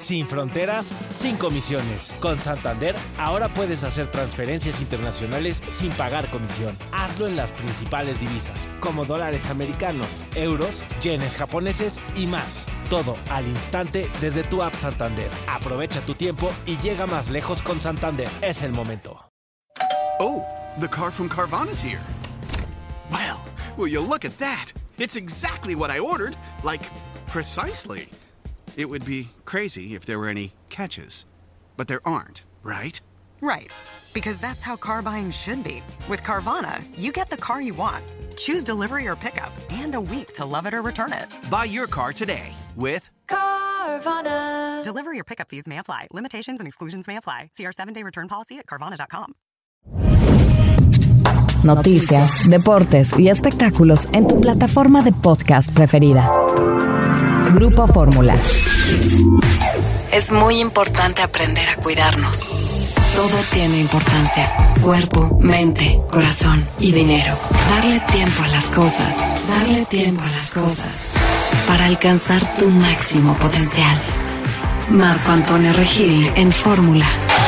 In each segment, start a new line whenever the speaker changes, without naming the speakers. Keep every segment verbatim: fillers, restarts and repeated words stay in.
Sin fronteras, sin comisiones. Con Santander, ahora puedes hacer transferencias internacionales sin pagar comisión. Hazlo en las principales divisas, como dólares americanos, euros, yenes japoneses y más. Todo al instante desde tu app Santander. Aprovecha tu tiempo y llega más lejos con Santander. Es el momento.
Oh, the car from Carvana is here. Wow, will you look at that? It's exactly what I ordered, like, precisely. It would be crazy if there were any catches. But there aren't, right?
Right. Because that's how car buying should be. With Carvana, you get the car you want. Choose delivery or pickup and a week to love it or return it.
Buy your car today with
Carvana. Delivery or pickup fees may apply. Limitations and exclusions may apply. See our seven-day return policy at Carvana dot com.
Noticias, deportes y espectáculos en tu plataforma de podcast preferida. Grupo Fórmula.
Es muy importante aprender a cuidarnos. Todo tiene importancia. Cuerpo, mente, corazón y dinero. Darle tiempo a las cosas. Darle tiempo a las cosas. Para alcanzar tu máximo potencial. Marco Antonio Regil en Fórmula.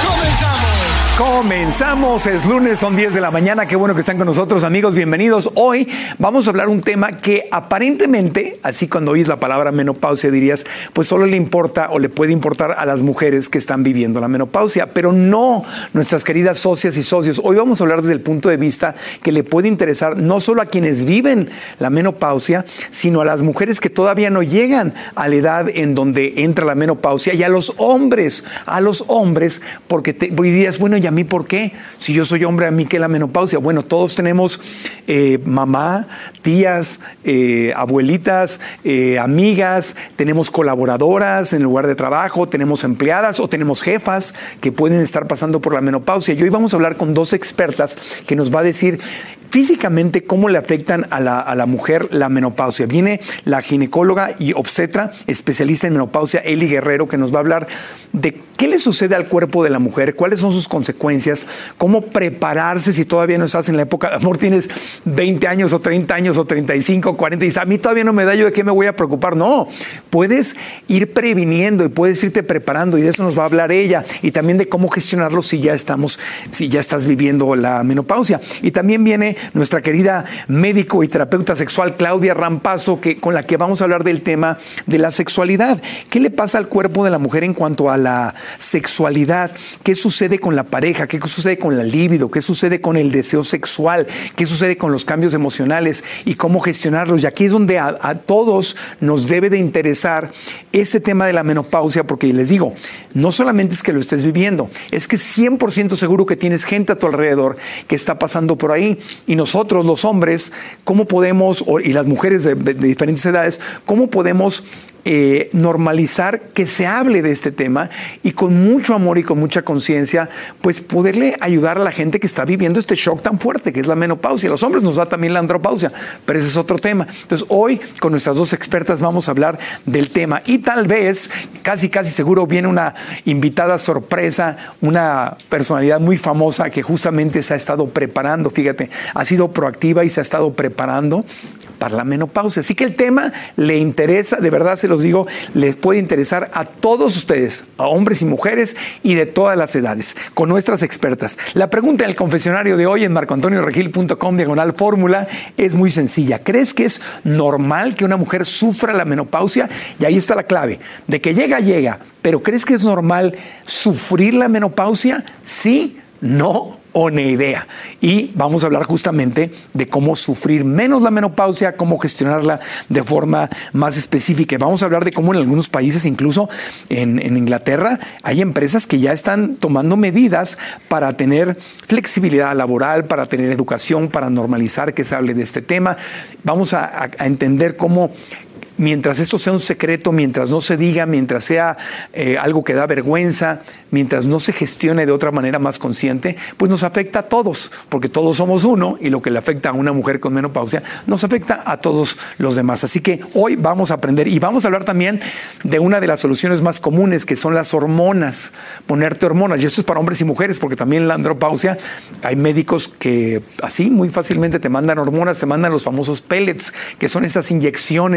Comenzamos, es lunes, son diez de la mañana, qué bueno que están con nosotros, amigos, bienvenidos. Hoy vamos a hablar un tema que aparentemente, así cuando oyes la palabra menopausia dirías, pues solo le importa o le puede importar a las mujeres que están viviendo la menopausia, pero no, nuestras queridas socias y socios. Hoy vamos a hablar desde el punto de vista que le puede interesar no solo a quienes viven la menopausia, sino a las mujeres que todavía no llegan a la edad en donde entra la menopausia, y a los hombres, a los hombres, porque te, dirías, bueno, ¿y a mí por qué? Si yo soy hombre, ¿a mí qué es la menopausia? Bueno, todos tenemos eh, mamá, tías, eh, abuelitas, eh, amigas, tenemos colaboradoras en el lugar de trabajo, tenemos empleadas o tenemos jefas que pueden estar pasando por la menopausia. Y hoy vamos a hablar con dos expertas que nos va a decir físicamente cómo le afectan a la, a la mujer la menopausia. Viene la ginecóloga y obstetra, especialista en menopausia, Eli Guerrero, que nos va a hablar de qué le sucede al cuerpo de la mujer, cuáles son sus consecuencias, cómo prepararse si todavía no estás en la época, amor, tienes veinte años o treinta años o treinta y cinco, cuarenta y dices, a mí todavía no me da, yo de qué me voy a preocupar. No, puedes ir previniendo y puedes irte preparando, y de eso nos va a hablar ella, y también de cómo gestionarlo si ya estamos, si ya estás viviendo la menopausia. Y también viene nuestra querida médico y terapeuta sexual Claudia Rampazo, que, con la que vamos a hablar del tema de la sexualidad. ¿Qué le pasa al cuerpo de la mujer en cuanto a la sexualidad? ¿Qué sucede con la pareja? ¿Qué sucede con la libido? ¿Qué sucede con el deseo sexual? ¿Qué sucede con los cambios emocionales? ¿Y cómo gestionarlos? Y aquí es donde a, a todos nos debe de interesar este tema de la menopausia, porque les digo, no solamente es que lo estés viviendo, es que cien por ciento seguro que tienes gente a tu alrededor que está pasando por ahí. Y nosotros, los hombres, ¿cómo podemos, y las mujeres de, de, de diferentes edades, cómo podemos eh, normalizar que se hable de este tema y con mucho amor y con mucha conciencia, pues poderle ayudar a la gente que está viviendo este shock tan fuerte que es la menopausia? A los hombres nos da también la andropausia, pero ese es otro tema. Entonces hoy con nuestras dos expertas vamos a hablar del tema, y tal vez, casi casi seguro, viene una invitada sorpresa, una personalidad muy famosa que justamente se ha estado preparando, fíjate, ha sido proactiva y se ha estado preparando para la menopausia. Así que el tema le interesa, de verdad se los digo, les puede interesar a todos ustedes, a hombres y mujeres y de todas las edades, con nuestras expertas. La pregunta en el confesionario de hoy en marco antonio regil punto com diagonal fórmula es muy sencilla. ¿Crees que es normal que una mujer sufra la menopausia? Y ahí está la clave, de que llega, llega, pero ¿crees que es normal sufrir la menopausia? Sí, no o ni idea. Y vamos a hablar justamente de cómo sufrir menos la menopausia, cómo gestionarla de forma más específica. Vamos a hablar de cómo en algunos países, incluso en, en Inglaterra, hay empresas que ya están tomando medidas para tener flexibilidad laboral, para tener educación, para normalizar que se hable de este tema. Vamos a, a, a entender cómo, mientras esto sea un secreto, mientras no se diga, mientras sea eh, algo que da vergüenza, mientras no se gestione de otra manera más consciente, pues nos afecta a todos, porque todos somos uno, y lo que le afecta a una mujer con menopausia nos afecta a todos los demás. Así que hoy vamos a aprender, y vamos a hablar también de una de las soluciones más comunes, que son las hormonas, ponerte hormonas. Y esto es para hombres y mujeres, porque también en la andropausia hay médicos que así muy fácilmente te mandan hormonas, te mandan los famosos pellets, que son esas inyecciones que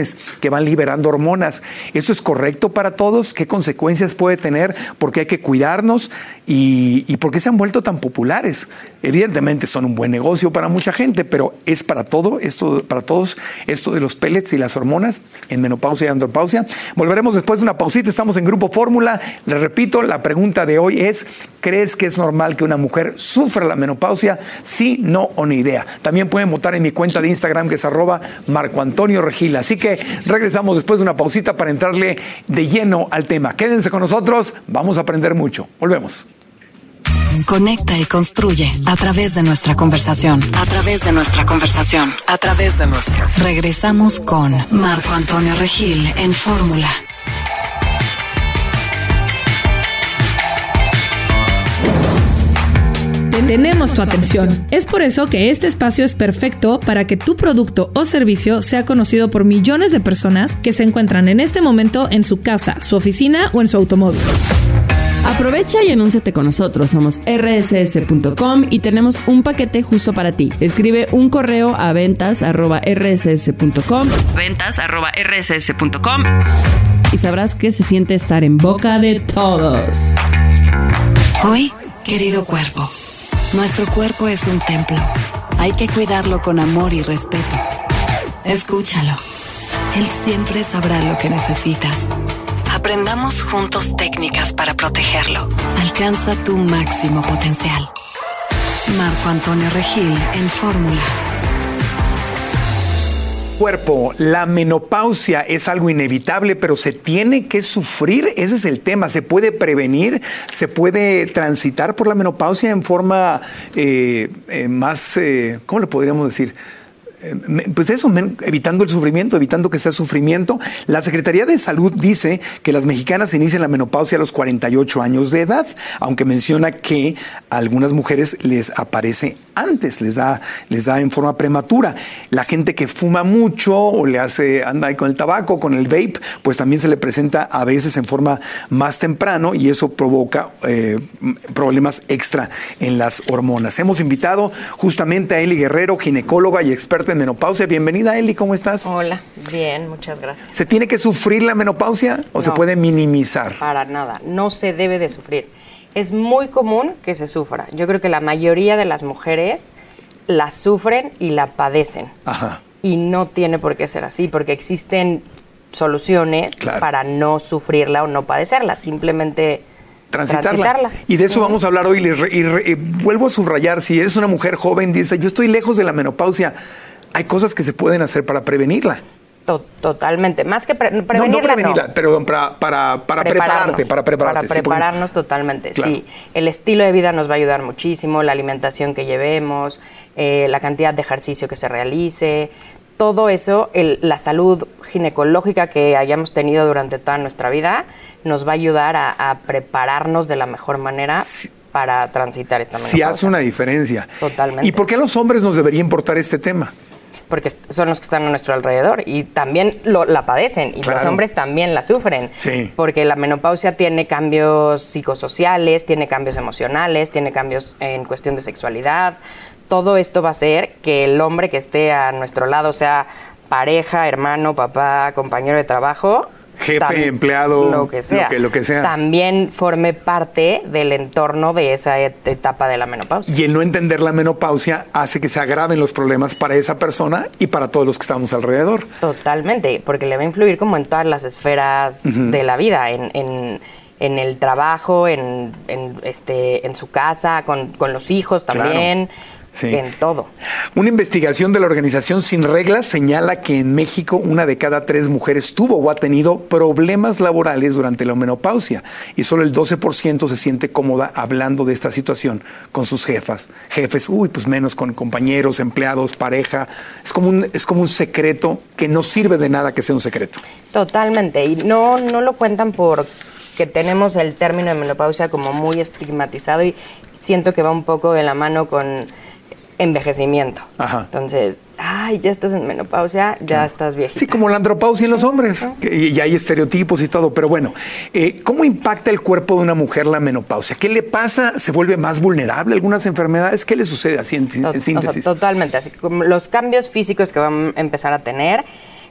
que van liberando hormonas. ¿Eso es correcto para todos? ¿Qué consecuencias puede tener? ¿Por qué hay que cuidarnos? ¿Y, y por qué se han vuelto tan populares? Evidentemente son un buen negocio para mucha gente, pero ¿es para todo esto, para todos esto de los pellets y las hormonas en menopausia y andropausia? Volveremos después de una pausita. Estamos en Grupo Fórmula. Les repito, la pregunta de hoy es: ¿crees que es normal que una mujer sufra la menopausia? Sí, no o ni idea. También pueden votar en mi cuenta de Instagram, que es arroba Marco Antonio Regil. Así que regresamos después de una pausita para entrarle de lleno al tema. Quédense con nosotros, vamos a aprender mucho. Volvemos.
Conecta y construye a través de nuestra conversación. A través de nuestra conversación. A través de nuestra. Regresamos con Marco Antonio Regil en Fórmula.
Tenemos tu atención. Es por eso que este espacio es perfecto para que tu producto o servicio sea conocido por millones de personas que se encuentran en este momento en su casa, su oficina o en su automóvil.
Aprovecha y anúnciate con nosotros. Somos erre ese ese punto com y tenemos un paquete justo para ti. Escribe un correo a ventas arroba erre ese ese punto com, ventas arroba erre ese ese punto com, y sabrás qué se siente estar en boca de todos.
Hoy, querido cuerpo, nuestro cuerpo es un templo. Hay que cuidarlo con amor y respeto. Escúchalo. Él siempre sabrá lo que necesitas. Aprendamos juntos técnicas para protegerlo. Alcanza tu máximo potencial. Marco Antonio Regil en Fórmula.
Cuerpo, la menopausia es algo inevitable, pero se tiene que sufrir. Ese es el tema. ¿Se puede prevenir? ¿Se puede transitar por la menopausia en forma eh, eh, más, eh, ¿cómo le podríamos decir? Pues eso, evitando el sufrimiento, evitando que sea sufrimiento. La Secretaría de Salud dice que las mexicanas inician la menopausia a los cuarenta y ocho años de edad, aunque menciona que a algunas mujeres les aparece antes, les da, les da en forma prematura. La gente que fuma mucho o le hace, anda ahí con el tabaco, con el vape, pues también se le presenta a veces en forma más temprano y eso provoca eh, problemas extra en las hormonas. Hemos invitado justamente a Eli Guerrero, ginecóloga y experta en menopausia. Bienvenida, Eli, ¿cómo estás?
Hola, bien, muchas gracias.
¿Se tiene que sufrir la menopausia o no, se puede minimizar?
Para nada, no se debe de sufrir. Es muy común que se sufra. Yo creo que la mayoría de las mujeres la sufren y la padecen. Ajá. Y no tiene por qué ser así, porque existen soluciones claro. para no sufrirla o no padecerla, simplemente
Transitarla.
transitarla.
Y de eso uh-huh. vamos a hablar hoy. Y, y, y, y vuelvo a subrayar, si eres una mujer joven, dice, yo estoy lejos de la menopausia, hay cosas que se pueden hacer para prevenirla.
Totalmente, más que pre prevenirla,
no, no prevenirla, no. pero para, para, para prepararte, para prepararte.
Para prepararnos sí, totalmente, claro. sí. El estilo de vida nos va a ayudar muchísimo, la alimentación que llevemos, eh, la cantidad de ejercicio que se realice, todo eso, el, la salud ginecológica que hayamos tenido durante toda nuestra vida, nos va a ayudar a, a prepararnos de la mejor manera sí. para transitar esta menopausia.
Sí hace una diferencia.
Totalmente.
¿Y por qué a los hombres nos debería importar este tema?
Porque son los que están a nuestro alrededor y también lo, la padecen y claro. los hombres también la sufren. Sí. Porque la menopausia tiene cambios psicosociales, tiene cambios emocionales, tiene cambios en cuestión de sexualidad. Todo esto va a hacer que el hombre que esté a nuestro lado, sea pareja, hermano, papá, compañero de trabajo,
jefe, empleado,
lo que sea,
lo que, lo que sea,
también forme parte del entorno de esa et etapa de la menopausia.
Y el no entender la menopausia hace que se agraven los problemas para esa persona y para todos los que estamos alrededor.
Totalmente, porque le va a influir como en todas las esferas uh-huh. de la vida, en, en, en el trabajo, en, en, este, en su casa, con, con los hijos también. Claro. Sí. En todo.
Una investigación de la organización Sin Reglas señala que en México una de cada tres mujeres tuvo o ha tenido problemas laborales durante la menopausia y solo el doce por ciento se siente cómoda hablando de esta situación con sus jefas. Jefes, uy, pues menos con compañeros, empleados, pareja. Es como un, es como un secreto que no sirve de nada que sea un secreto.
Totalmente. Y no, no lo cuentan por... que tenemos el término de menopausia como muy estigmatizado y siento que va un poco de la mano con envejecimiento. Ajá. Entonces, ay, ya estás en menopausia, ya estás viejita.
Sí, como la andropausia en los hombres, uh-huh. que, y hay estereotipos y todo, pero bueno, eh, ¿cómo impacta el cuerpo de una mujer la menopausia? ¿Qué le pasa? ¿Se vuelve más vulnerable a algunas enfermedades? ¿Qué le sucede así en, en síntesis?
O sea, totalmente, así como los cambios físicos que van a empezar a tener,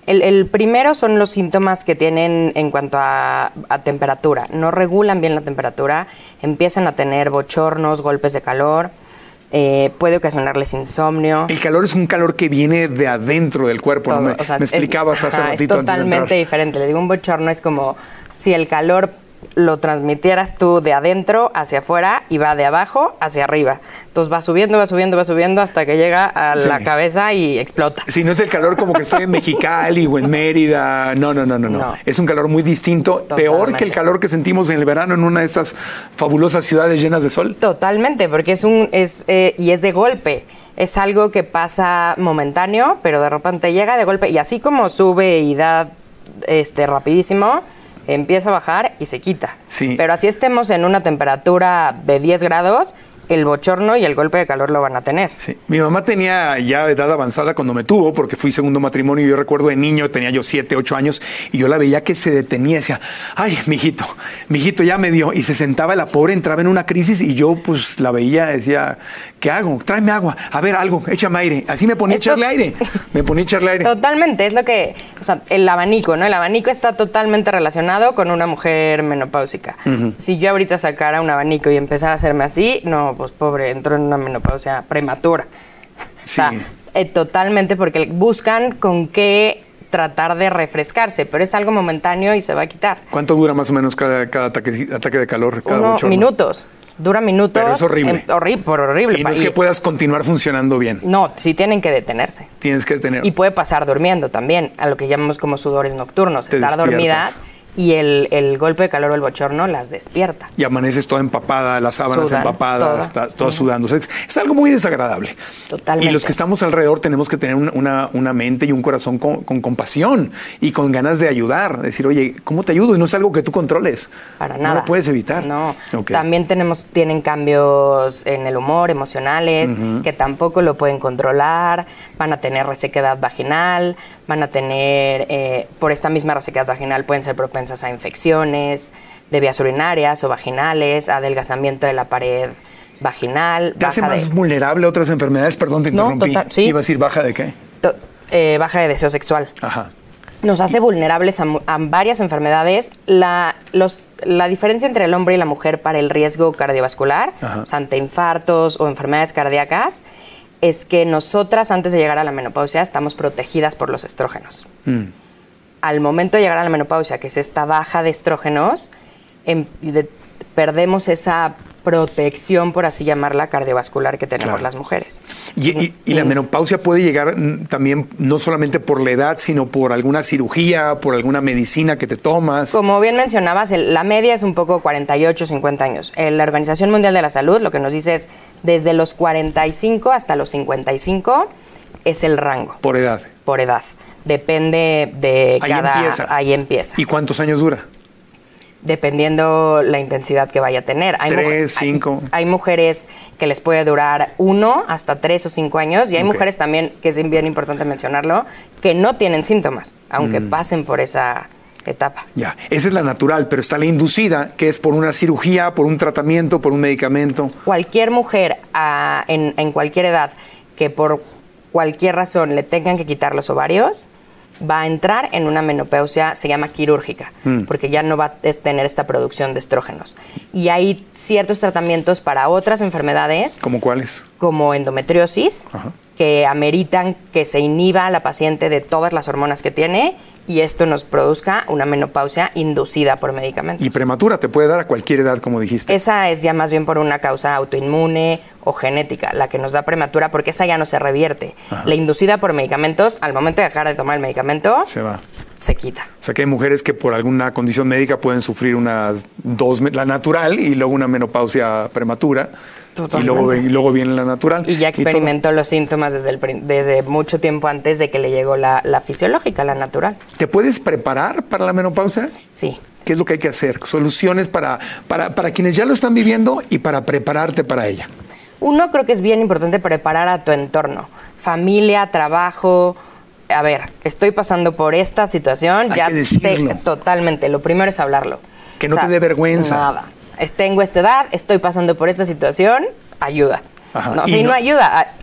El, el primero son los síntomas que tienen en cuanto a, a temperatura. No regulan bien la temperatura, empiezan a tener bochornos, golpes de calor, eh, puede ocasionarles insomnio.
El calor es un calor que viene de adentro del cuerpo, Todo, ¿no? Me, o sea, me explicabas
es,
hace
ajá,
ratito.
Es totalmente
antes de
diferente. Le digo, un bochorno es como si el calor lo transmitieras tú de adentro hacia afuera y va de abajo hacia arriba. Entonces va subiendo, va subiendo, va subiendo hasta que llega a sí. la cabeza y explota.
Si no es el calor como que estoy en Mexicali o en Mérida, no, no, no, no, no. Es un calor muy distinto, Totalmente. Peor que el calor que sentimos en el verano en una de estas fabulosas ciudades llenas de sol.
Totalmente, porque es un, es, eh, y es de golpe. Es algo que pasa momentáneo, pero de repente llega de golpe y así como sube y da este, rapidísimo, empieza a bajar y se quita.
Sí.
Pero así estemos en una temperatura de diez grados, el bochorno y el golpe de calor lo van a tener.
Sí. Mi mamá tenía ya edad avanzada cuando me tuvo, porque fui segundo matrimonio. Yo recuerdo de niño, tenía yo siete, ocho años, y yo la veía que se detenía y decía, ay, mijito, mijito, ya me dio. Y se sentaba, la pobre entraba en una crisis y yo pues la veía, decía, ¿qué hago? Tráeme agua, a ver, algo, échame aire. Así me ponía a echarle aire, me ponía a echarle aire.
Totalmente, es lo que, o sea, el abanico, ¿no? El abanico está totalmente relacionado con una mujer menopáusica. Uh-huh. Si yo ahorita sacara un abanico y empezara a hacerme así, no, pues pobre, entró en una menopausia prematura.
Sí.
O sea, eh, totalmente, porque buscan con qué tratar de refrescarse, pero es algo momentáneo y se va a quitar.
¿Cuánto dura más o menos cada, cada ataque, ataque de calor? Cada
Uno, minutos. Dura minutos.
Pero es horrible.
En, horrible, por horrible.
Y no es que puedas continuar funcionando bien.
No, sí tienen que detenerse.
Tienes que detener.
Y puede pasar durmiendo también, a lo que llamamos como sudores nocturnos.
Te
Estar
despiertas.
dormidas y el, el golpe de calor o el bochorno las despierta.
Y amaneces toda empapada, las sábanas
Sudan,
empapadas,
toda.
está, toda
uh-huh.
sudando. O sea, es, es algo muy desagradable.
Totalmente.
Y los que estamos alrededor tenemos que tener una, una, una mente y un corazón con, con compasión y con ganas de ayudar. Decir, oye, ¿cómo te ayudo? Y no es algo que tú controles.
Para nada.
No lo puedes evitar.
No.
Okay.
También tenemos, tienen cambios en el humor, emocionales, uh-huh. que tampoco lo pueden controlar. Van a tener resequedad vaginal, van a tener, eh, por esta misma resequedad vaginal, pueden ser propensas a infecciones de vías urinarias o vaginales, adelgazamiento de la pared vaginal.
¿Te hace más de... vulnerable a otras enfermedades? Perdón, te interrumpí.
No, total, sí.
¿Iba a decir baja de qué?
To- eh, baja de deseo sexual.
Ajá.
Nos hace vulnerables a, a varias enfermedades. La, los, la diferencia entre el hombre y la mujer para el riesgo cardiovascular, o sea, ante infartos o enfermedades cardíacas, es que nosotras, antes de llegar a la menopausia, estamos protegidas por los estrógenos. Mm. Al momento de llegar a la menopausia, que es esta baja de estrógenos, en, de, perdemos esa protección, por así llamarla, cardiovascular que tenemos claro. las mujeres.
Y, y, y la menopausia puede llegar también no solamente por la edad, sino por alguna cirugía, por alguna medicina que te tomas.
Como bien mencionabas, el, la media es un poco cuarenta y ocho, cincuenta años. La Organización Mundial de la Salud lo que nos dice es desde los cuarenta y cinco hasta los cincuenta y cinco es el rango.
Por edad.
Por edad. Depende de
ahí
cada...
Empieza.
Ahí empieza.
¿Y cuántos años dura?
Dependiendo la intensidad que vaya a tener. Hay
tres,
mujer,
cinco.
Hay, hay mujeres que les puede durar uno hasta tres o cinco años y hay okay. mujeres también, que es bien importante mencionarlo, que no tienen síntomas, aunque mm. pasen por esa etapa.
Ya, esa es la natural, pero está la inducida, que es por una cirugía, por un tratamiento, por un medicamento.
Cualquier mujer a, en, en cualquier edad que por cualquier razón le tengan que quitar los ovarios, va a entrar en una menopausia, se llama quirúrgica, mm. porque ya no va a tener esta producción de estrógenos. Y hay ciertos tratamientos para otras enfermedades.
¿Cómo cuáles?
Como endometriosis, Ajá. que ameritan que se inhiba a la paciente de todas las hormonas que tiene y esto nos produzca una menopausia inducida por medicamentos.
Y prematura, te puede dar a cualquier edad, como dijiste.
Esa es ya más bien por una causa autoinmune o genética, la que nos da prematura, porque esa ya no se revierte. Ajá. La inducida por medicamentos, al momento de dejar de tomar el medicamento,
se va.
Se quita.
O sea que hay mujeres que por alguna condición médica pueden sufrir unas dos, la natural y luego una menopausia prematura. Y luego, y luego viene la natural.
Y ya experimentó y los síntomas desde, el, desde mucho tiempo antes de que le llegó la, la fisiológica, la natural.
¿Te puedes preparar para la menopausia?
Sí.
¿Qué es lo que hay que hacer? Soluciones para, para, para quienes ya lo están viviendo y para prepararte para ella.
Uno, creo que es bien importante preparar a tu entorno. Familia, trabajo. A ver, estoy pasando por esta situación.
Hay
ya
que decirlo.
Te, totalmente. Lo primero es hablarlo.
Que no
o sea,
te dé vergüenza.
Nada. Tengo esta edad, estoy pasando por esta situación, ayuda.
Ajá.
No,
y
si
no,
no ayuda,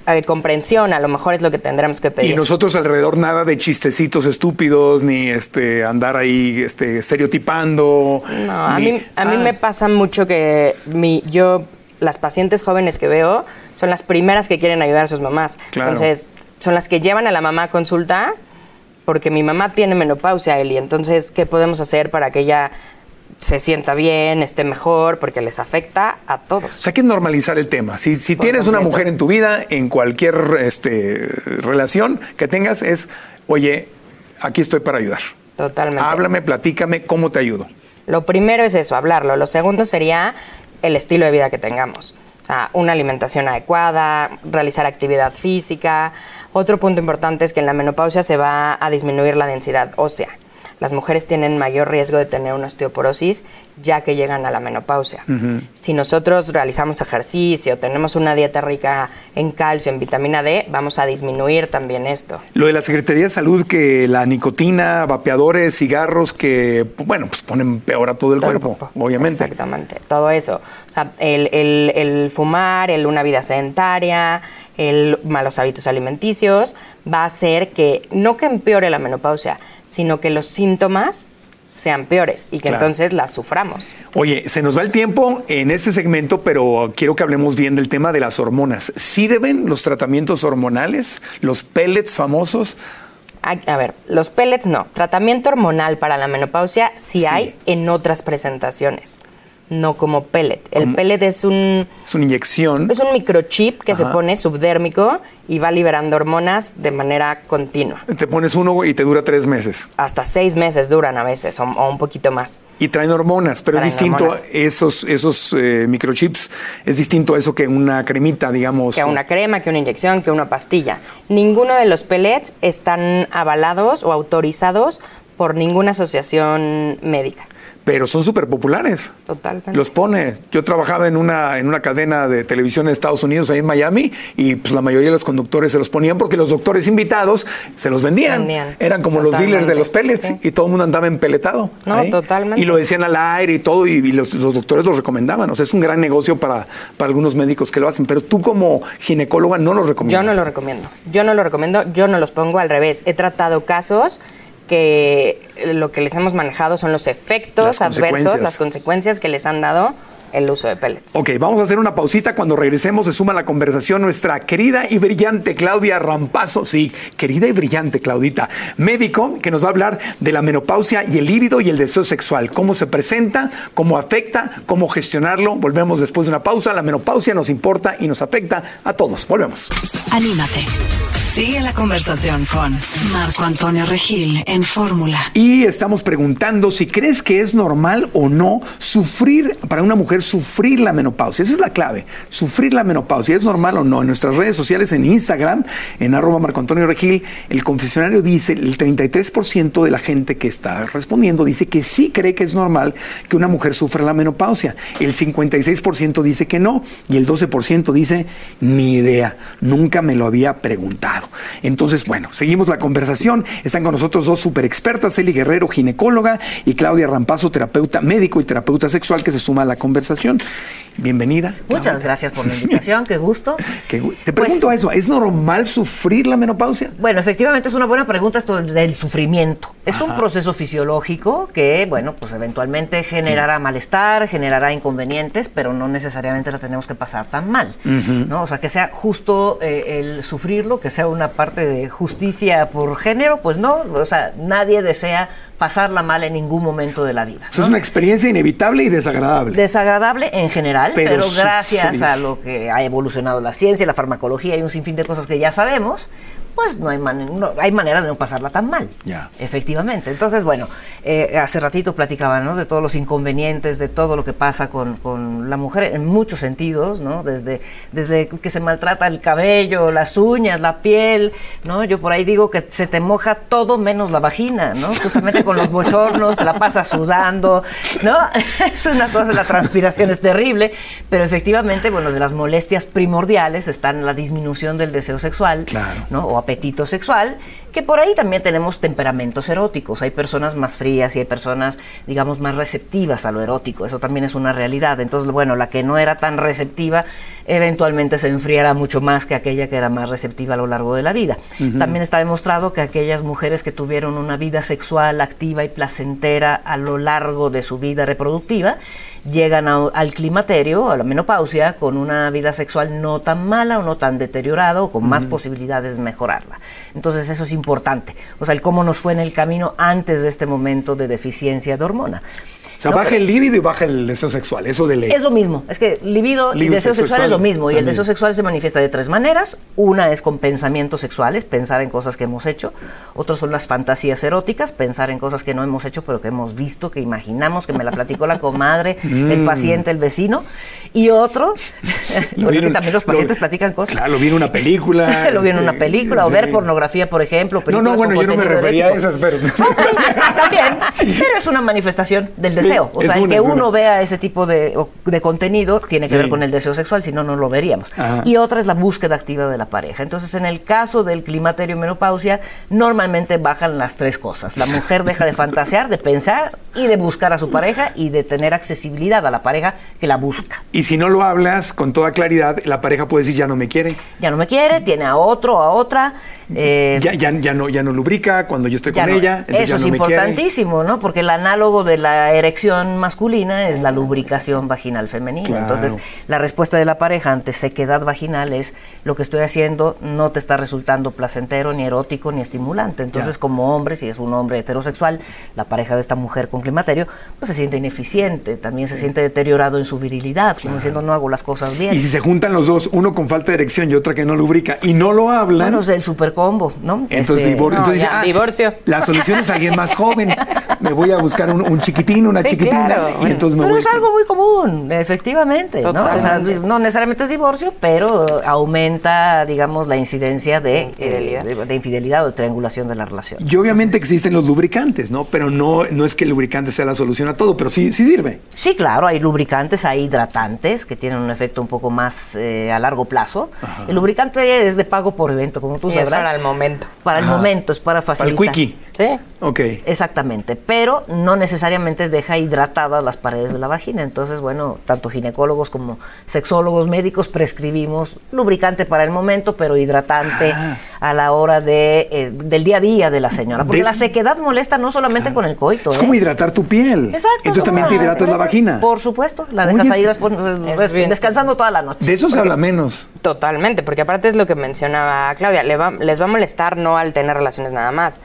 eh, comprensión, a lo mejor es lo que tendremos que pedir.
Y nosotros alrededor nada de chistecitos estúpidos, ni este andar ahí este, estereotipando.
No, a
ni...
mí, a mí
ah.
me pasa mucho que mi, yo, las pacientes jóvenes que veo son las primeras que quieren ayudar a sus mamás.
Claro.
Entonces, son las que llevan a la mamá a consulta porque mi mamá tiene menopausia, Eli. Entonces, ¿qué podemos hacer para que ella se sienta bien, esté mejor? Porque les afecta a todos.
O sea, hay que normalizar el tema. Si, si tienes completo. Una mujer en tu vida, en cualquier este, relación que tengas, es, oye, aquí estoy para ayudar.
Totalmente.
Háblame, platícame, ¿cómo te ayudo?
Lo primero es eso, hablarlo. Lo segundo sería el estilo de vida que tengamos. O sea, una alimentación adecuada, realizar actividad física. Otro punto importante es que en la menopausia se va a disminuir la densidad ósea. Las mujeres tienen mayor riesgo de tener una osteoporosis ya que llegan a la menopausia. Uh-huh. Si nosotros realizamos ejercicio, tenemos una dieta rica en calcio, en vitamina D, vamos a disminuir también esto.
Lo de la Secretaría de Salud, que la nicotina, vapeadores, cigarros, que, bueno, pues ponen peor a todo el todo cuerpo, el obviamente.
Exactamente, todo eso. O sea, el, el, el fumar, el una vida sedentaria, el malos hábitos alimenticios, va a hacer que, no que empeore la menopausia, sino que los síntomas sean peores y que claro. entonces las suframos.
Oye, se nos va el tiempo en este segmento, pero quiero que hablemos bien del tema de las hormonas. ¿Sirven los tratamientos hormonales, los pellets famosos?
A, a ver, los pellets no. Tratamiento hormonal para la menopausia sí, sí. hay en otras presentaciones. No como pellet. El ¿Cómo? pellet es un...
Es una inyección.
Es un microchip que Ajá. se pone subdérmico y va liberando hormonas de manera continua.
Te pones uno y te dura tres meses.
Hasta seis meses duran a veces, o, o un poquito más.
Y traen hormonas, pero traen es distinto, hormonas. esos, esos eh, microchips, es distinto a eso que una cremita, digamos.
Que una crema, que una inyección, que una pastilla. Ninguno de los pellets están avalados o autorizados por ninguna asociación médica.
Pero son súper populares.
Totalmente.
Los pone. Yo trabajaba en una, en una cadena de televisión en Estados Unidos, ahí en Miami, y pues la mayoría de los conductores se los ponían porque los doctores invitados se los vendían. vendían. Eran como totalmente. Los dealers de los pellets sí. y todo el mundo andaba empeletado.
No,
ahí.
totalmente.
Y lo decían al aire y todo, y, y los, los doctores los recomendaban. O sea, es un gran negocio para, para algunos médicos que lo hacen, pero tú como ginecóloga no los recomiendas.
Yo no lo recomiendo. Yo no lo recomiendo, yo no los pongo al revés. He tratado casos que lo que les hemos manejado son los efectos las adversos, las consecuencias que les han dado el uso de pellets.
Ok, vamos a hacer una pausita. Cuando regresemos se suma a la conversación nuestra querida y brillante Claudia Rampazo. Sí, querida y brillante Claudita, médico, que nos va a hablar de la menopausia y el líbido y el deseo sexual. Cómo se presenta, cómo afecta, cómo gestionarlo. Volvemos después de una pausa. La menopausia nos importa y nos afecta a todos. Volvemos.
Anímate. Sigue la conversación con Marco Antonio Regil en Fórmula.
Y estamos preguntando si crees que es normal o no sufrir, para una mujer sufrir la menopausia. Esa es la clave, sufrir la menopausia. ¿Es normal o no? En nuestras redes sociales, en Instagram, en arroba Marco Antonio Regil, el confesionario dice, el treinta y tres por ciento de la gente que está respondiendo dice que sí cree que es normal que una mujer sufra la menopausia. El cincuenta y seis por ciento dice que no y el doce por ciento dice ni idea, nunca me lo había preguntado. Entonces, bueno, seguimos la conversación. Están con nosotros dos super expertas, Eli Guerrero, ginecóloga, y Claudia Rampazo, terapeuta médico y terapeuta sexual, que se suma a la conversación. Bienvenida.
Muchas Claudia. Gracias por la invitación, qué gusto.
Qué gu- Te pregunto pues, eso, ¿es normal sufrir la menopausia?
Bueno, efectivamente es una buena pregunta esto del sufrimiento. Es Ajá. un proceso fisiológico que, bueno, pues eventualmente generará sí. malestar, generará inconvenientes, pero no necesariamente la tenemos que pasar tan mal, uh-huh. ¿no? O sea, que sea justo eh, el sufrirlo, que sea una parte de justicia por género, pues no, o sea, nadie desea pasarla mal en ningún momento de la vida, ¿no?
Es una experiencia inevitable y desagradable.
Desagradable en general, pero, pero gracias
sí.
a lo que ha evolucionado la ciencia, la farmacología y un sinfín de cosas que ya sabemos, pues no hay, man- no, hay manera de no pasarla tan mal,
yeah.
efectivamente. Entonces, bueno, eh, hace ratito platicaba, ¿no?, de todos los inconvenientes, de todo lo que pasa con, con la mujer en muchos sentidos, ¿no? Desde, desde que se maltrata el cabello, las uñas, la piel, ¿no? Yo por ahí digo que se te moja todo menos la vagina, ¿no? Justamente con los bochornos, te la pasas sudando, ¿no? Es una cosa, la transpiración es terrible, pero efectivamente, bueno, de las molestias primordiales están la disminución del deseo sexual,
claro.
¿no?, o apetito sexual, que por ahí también tenemos temperamentos eróticos. Hay personas más frías y hay personas, digamos, más receptivas a lo erótico. Eso también es una realidad. Entonces, bueno, la que no era tan receptiva eventualmente se enfriará mucho más que aquella que era más receptiva a lo largo de la vida. Uh-huh. También está demostrado que aquellas mujeres que tuvieron una vida sexual activa y placentera a lo largo de su vida reproductiva llegan a, al climaterio, a la menopausia, con una vida sexual no tan mala o no tan deteriorada o con mm. más posibilidades de mejorarla. Entonces eso es importante. O sea, el cómo nos fue en el camino antes de este momento de deficiencia de hormona.
O sea, no, baja el libido y baja el deseo sexual, eso de ley.
Es lo mismo, es que libido, libido y deseo sexual, sexual es lo mismo, y el deseo sexual se manifiesta de tres maneras. Una es con pensamientos sexuales, pensar en cosas que hemos hecho. Otras son las fantasías eróticas, pensar en cosas que no hemos hecho, pero que hemos visto, que imaginamos, que me la platicó la comadre, mm. el paciente, el vecino. Y otro, porque un, también los pacientes lo, platican cosas.
Claro, lo vi en una película.
Lo vi en una película, sí. O ver pornografía, por ejemplo.
No, no, bueno, yo no me refería erético. a esas, pero...
También, pero es una manifestación del deseo. O sea, el que uno vea ese tipo de, de contenido tiene que sí. ver con el deseo sexual, si no, no lo veríamos. Ajá. Y otra es la búsqueda activa de la pareja. Entonces, en el caso del climaterio y menopausia, normalmente bajan las tres cosas. La mujer deja de fantasear, de pensar y de buscar a su pareja y de tener accesibilidad a la pareja que la busca.
Y si no lo hablas con toda claridad, la pareja puede decir, ya no me quiere.
Ya no me quiere, tiene a otro o a otra.
Eh, ya, ya, ya, no, ya no lubrica cuando yo estoy con
no,
ella.
Eso
ya
es
no
importantísimo, me ¿no? Porque el análogo de la erección masculina es la lubricación vaginal femenina. Claro. Entonces, la respuesta de la pareja ante sequedad vaginal es: lo que estoy haciendo no te está resultando placentero, ni erótico, ni estimulante. Entonces, ya. como hombre, si es un hombre heterosexual, la pareja de esta mujer con climaterio, pues se siente ineficiente, también se sí. siente deteriorado en su virilidad, como claro. diciendo, no hago las cosas bien.
Y si se juntan los dos, uno con falta de erección y otra que no lubrica, y no lo hablan...
Bueno, es el super combo, ¿no?
Entonces, este, divor- no, entonces
ya,
ah,
divorcio.
La solución es alguien más joven. Me voy a buscar un, un chiquitín, una sí, chiquitina, claro. y entonces me
pero
voy...
es algo muy común, efectivamente, ¿no? O sea, no necesariamente es divorcio, pero aumenta, digamos, la incidencia de infidelidad, eh, de, de infidelidad o de triangulación de la relación.
Y obviamente entonces, existen los lubricantes, ¿no? Pero no, no es que el lubricante sea la solución a todo, pero sí, sí sirve.
Sí, claro, hay lubricantes, hay hidratantes que tienen un efecto un poco más eh, a largo plazo. Ajá. El lubricante es de pago por evento, como tú
y
sabrás.
Es para el momento.
Para Ajá. el momento, es para facilitar.
Para el quickie.
Sí.
Ok.
Exactamente, pero no necesariamente deja hidratadas las paredes de la vagina. Entonces, bueno, tanto ginecólogos como sexólogos médicos prescribimos lubricante para el momento, pero hidratante ah. a la hora de, eh, del día a día de la señora. Porque de... la sequedad molesta no solamente ah. con el coito.
Es
¿eh?
como hidratar tu piel.
Exacto.
Entonces también te hidratas la vagina.
Por supuesto, la dejas Oye, ahí después, des, descansando toda la noche.
De eso
porque,
se habla menos.
Totalmente, porque aparte es lo que mencionaba Claudia, le va, les va a molestar no al tener relaciones nada más,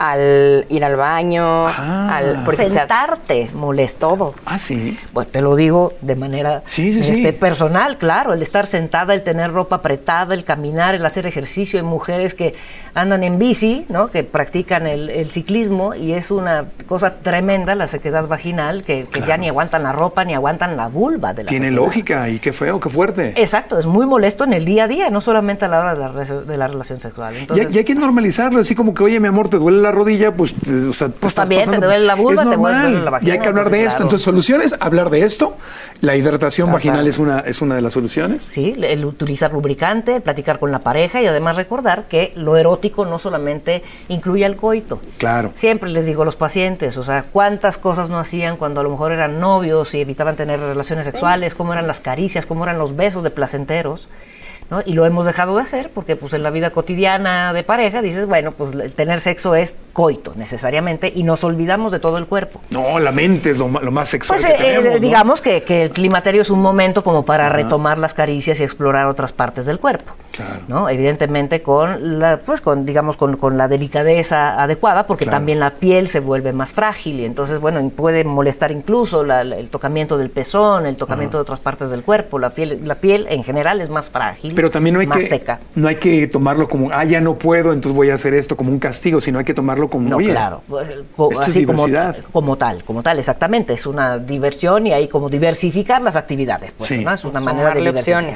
al ir al baño,
ah,
al
porque sentarte se... molesta todo.
Ah, sí.
Pues te lo digo de manera
sí, sí,
este,
sí.
personal, claro, el estar sentada, el tener ropa apretada, el caminar, el hacer ejercicio. Hay mujeres que andan en bici, ¿no? Que practican el, el ciclismo y es una cosa tremenda la sequedad vaginal, que, que claro. ya ni aguantan la ropa ni aguantan la vulva de la
Tiene
sequedad.
lógica y qué feo, qué fuerte.
Exacto, es muy molesto en el día a día, no solamente a la hora de la, de la relación sexual. Entonces,
y, y hay que normalizarlo, así como que, oye, mi amor, ¿te duele la rodilla? Pues, o sea,
pues también te duele la vulva, te duele la vagina.
Y hay que hablar
pues,
de
claro.
esto. Entonces, soluciones, hablar de esto. La hidratación Ajá. vaginal es una, es una de las soluciones.
Sí, el utilizar lubricante, platicar con la pareja y además recordar que lo erótico no solamente incluye el coito.
Claro.
Siempre les digo a los pacientes, o sea, cuántas cosas no hacían cuando a lo mejor eran novios y evitaban tener relaciones sexuales, sí. cómo eran las caricias, cómo eran los besos de placenteros. ¿No? Y lo hemos dejado de hacer porque pues en la vida cotidiana de pareja dices, bueno, pues el tener sexo es coito necesariamente y nos olvidamos de todo el cuerpo.
No, la mente es lo, lo más sexual
pues,
que
eh,
tenemos, ¿no?
Digamos que, que el climaterio es un momento como para Ajá. retomar las caricias y explorar otras partes del cuerpo.
Claro.
¿No? Evidentemente con la, pues con, digamos, con, con la delicadeza adecuada, porque claro. también la piel se vuelve más frágil y entonces, bueno, puede molestar incluso la, la, el tocamiento del pezón, el tocamiento Ajá. de otras partes del cuerpo. La piel, la piel en general es más frágil.
Pero también no hay
más
que
seca.
No hay que tomarlo como, ah, ya no puedo, entonces voy a hacer esto como un castigo, sino hay que tomarlo como,
no,
oye,
claro,
esto
así
es diversidad.
Como, como tal, como tal, exactamente, es una diversión y hay como diversificar las actividades, pues,
sí.
¿no? Es una manera de diversificar.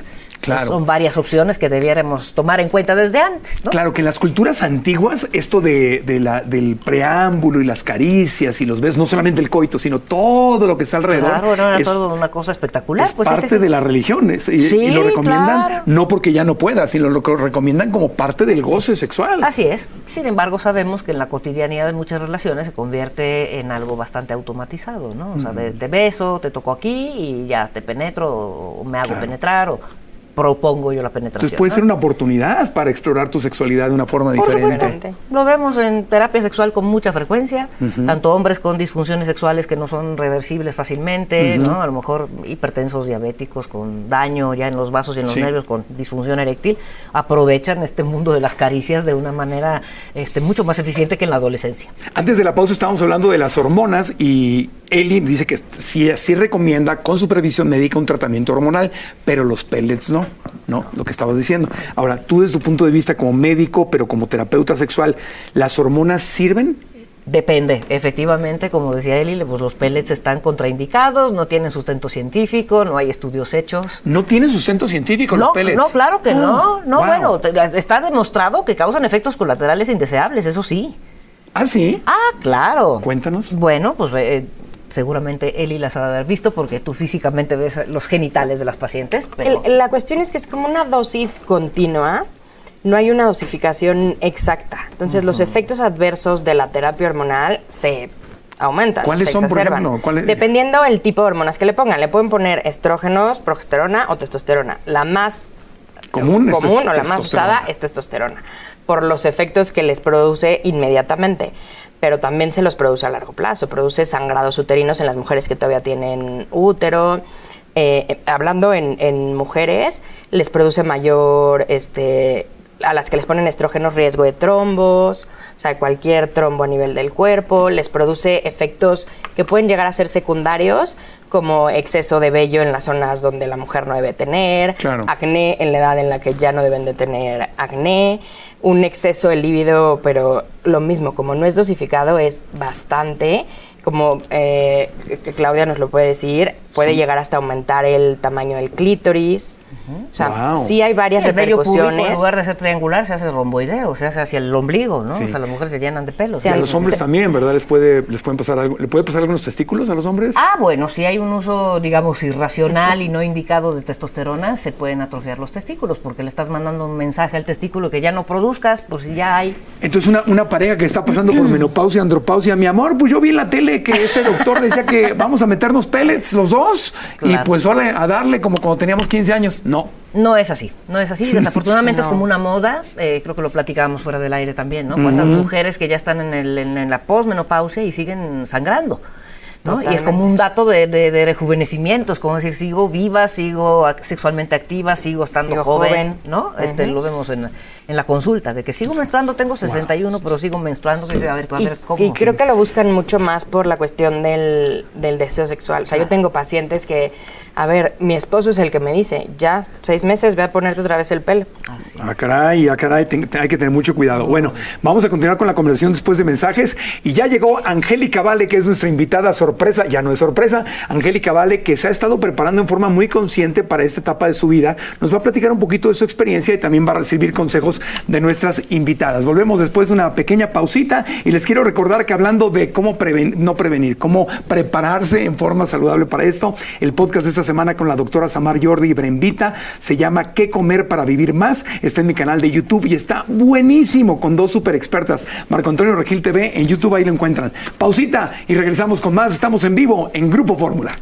Claro.
Son varias opciones que debiéramos tomar en cuenta desde antes, ¿no?
Claro, que en las culturas antiguas, esto de, de la, del preámbulo y las caricias y los besos, no solamente el coito, sino todo lo que está alrededor.
Claro, no, era
es,
todo una cosa espectacular.
Es
pues
parte
sí, sí,
de las religiones y,
sí,
y lo recomiendan
claro.
no porque ya no pueda, sino lo que recomiendan como parte del goce sexual.
Así es. Sin embargo, sabemos que en la cotidianidad de muchas relaciones se convierte en algo bastante automatizado, ¿no? O sea, de, te beso, te toco aquí y ya te penetro o me hago claro. penetrar o propongo yo la penetración.
Entonces puede
¿no?
ser una oportunidad para explorar tu sexualidad de una forma
Por
diferente.
Supuesto. Lo vemos en terapia sexual con mucha frecuencia, uh-huh. tanto hombres con disfunciones sexuales que no son reversibles fácilmente, uh-huh. ¿no? A lo mejor hipertensos, diabéticos, con daño ya en los vasos y en los sí. nervios, con disfunción eréctil, aprovechan este mundo de las caricias de una manera este, mucho más eficiente que en la adolescencia.
Antes de la pausa estábamos hablando de las hormonas y Eli dice que sí, sí recomienda con supervisión médica un tratamiento hormonal, pero los pellets no. No, lo que estabas diciendo. Ahora, tú desde tu punto de vista como médico, pero como terapeuta sexual, ¿las hormonas sirven?
Depende, efectivamente, como decía Eli, pues los pellets están contraindicados, no tienen sustento científico, no hay estudios hechos.
¿No tienen sustento científico
no,
los pellets?
No, claro que no. No,
wow.
bueno, está demostrado que causan efectos colaterales indeseables, eso sí.
¿Ah, sí?
Ah, claro.
Cuéntanos.
Bueno, pues eh, seguramente Eli las ha de haber visto porque tú físicamente ves los genitales de las pacientes. Pero...
El, la cuestión es que es como una dosis continua, no hay una dosificación exacta. Entonces uh-huh. los efectos adversos de la terapia hormonal se aumentan.
¿Cuáles
se
son,
exacerban.
por ejemplo? ¿Cuáles?
Dependiendo el tipo de hormonas que le pongan. Le pueden poner estrógenos, progesterona o testosterona. La más
común,
común o la más usada es testosterona, por los efectos que les produce inmediatamente. Pero también se los produce a largo plazo. Produce sangrados uterinos en las mujeres que todavía tienen útero. Eh, hablando en, en mujeres, les produce mayor, este, a las que les ponen estrógenos, riesgo de trombos, o sea, cualquier trombo a nivel del cuerpo. Les produce efectos que pueden llegar a ser secundarios, como exceso de vello en las zonas donde la mujer no debe tener, claro. acné en la edad en la que ya no deben de tener acné, un exceso de líbido, pero lo mismo, como no es dosificado, es bastante, como eh, que Claudia nos lo puede decir, puede sí. llegar hasta aumentar el tamaño del clítoris. Uh-huh. O sea, wow. sí hay varias
sí, el
repercusiones.
Vello público, en lugar de ser triangular, se hace romboideo, se hace hacia el ombligo, ¿no? Sí. O sea, las mujeres se llenan de pelos.
Sí, y a los hombres se... también, ¿verdad? ¿Les puede, les pueden pasar algo? ¿Le puede pasar algo en los testículos a los hombres?
Ah, bueno, si hay un uso, digamos, irracional y no indicado de testosterona, se pueden atrofiar los testículos, porque le estás mandando un mensaje al testículo que ya no produzcas, pues ya hay.
Entonces, una, una pareja que está pasando por menopausia, andropausia, mi amor, pues yo vi en la tele que este doctor decía que vamos a meternos pellets los dos, claro. y pues hola, a darle como cuando teníamos quince años. No.
No es así, no es así. Desafortunadamente no. es como una moda, eh, creo que lo platicábamos fuera del aire también, ¿no? Cuántas uh-huh. mujeres que ya están en, el, en, en la posmenopausia y siguen sangrando, ¿no? Y es como un dato de, de, de rejuvenecimiento, es como decir, sigo viva, sigo sexualmente activa, sigo estando sigo joven, joven, ¿no? Uh-huh. Este, lo vemos en, en la consulta, de que sigo menstruando, tengo sesenta y uno, wow. pero sigo menstruando, y, a ver, a
y,
ver cómo.
Y creo que lo buscan mucho más por la cuestión del, del deseo sexual. O sea, claro. yo tengo pacientes que, a ver, mi esposo es el que me dice, ya, seis meses, ve a ponerte otra vez el pelo.
Ah, sí. ah caray, ah, caray, te, te, hay que tener mucho cuidado. Bueno, vamos a continuar con la conversación después de mensajes. Y ya llegó Angélica Vale, que es nuestra invitada sorpresa, ya no es sorpresa, Angélica Vale, que se ha estado preparando en forma muy consciente para esta etapa de su vida. Nos va a platicar un poquito de su experiencia y también va a recibir consejos de nuestras invitadas. Volvemos después de una pequeña pausita y les quiero recordar que hablando de cómo prevenir, no prevenir, cómo prepararse en forma saludable para esto, el podcast de esta semana con la doctora Samar Jordi Brembita se llama ¿Qué comer para vivir más? Está en mi canal de YouTube y está buenísimo con dos super expertas. Marco Antonio Regil T V, en YouTube ahí lo encuentran. Pausita y regresamos con más. Estamos en vivo en Grupo Fórmula.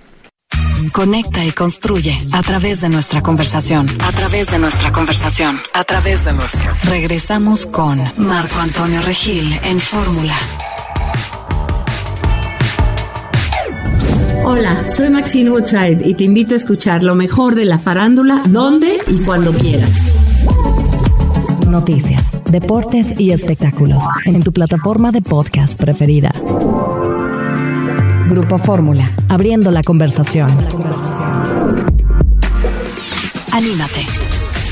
Conecta y construye a través de nuestra conversación. A través de nuestra conversación. A través de nuestra. Regresamos con Marco Antonio Regil en Fórmula.
Hola, soy Maxine Woodside y te invito a escuchar lo mejor de la farándula, donde y cuando quieras.
Noticias, deportes y espectáculos en tu plataforma de podcast preferida. Grupo Fórmula, abriendo la conversación.
Anímate,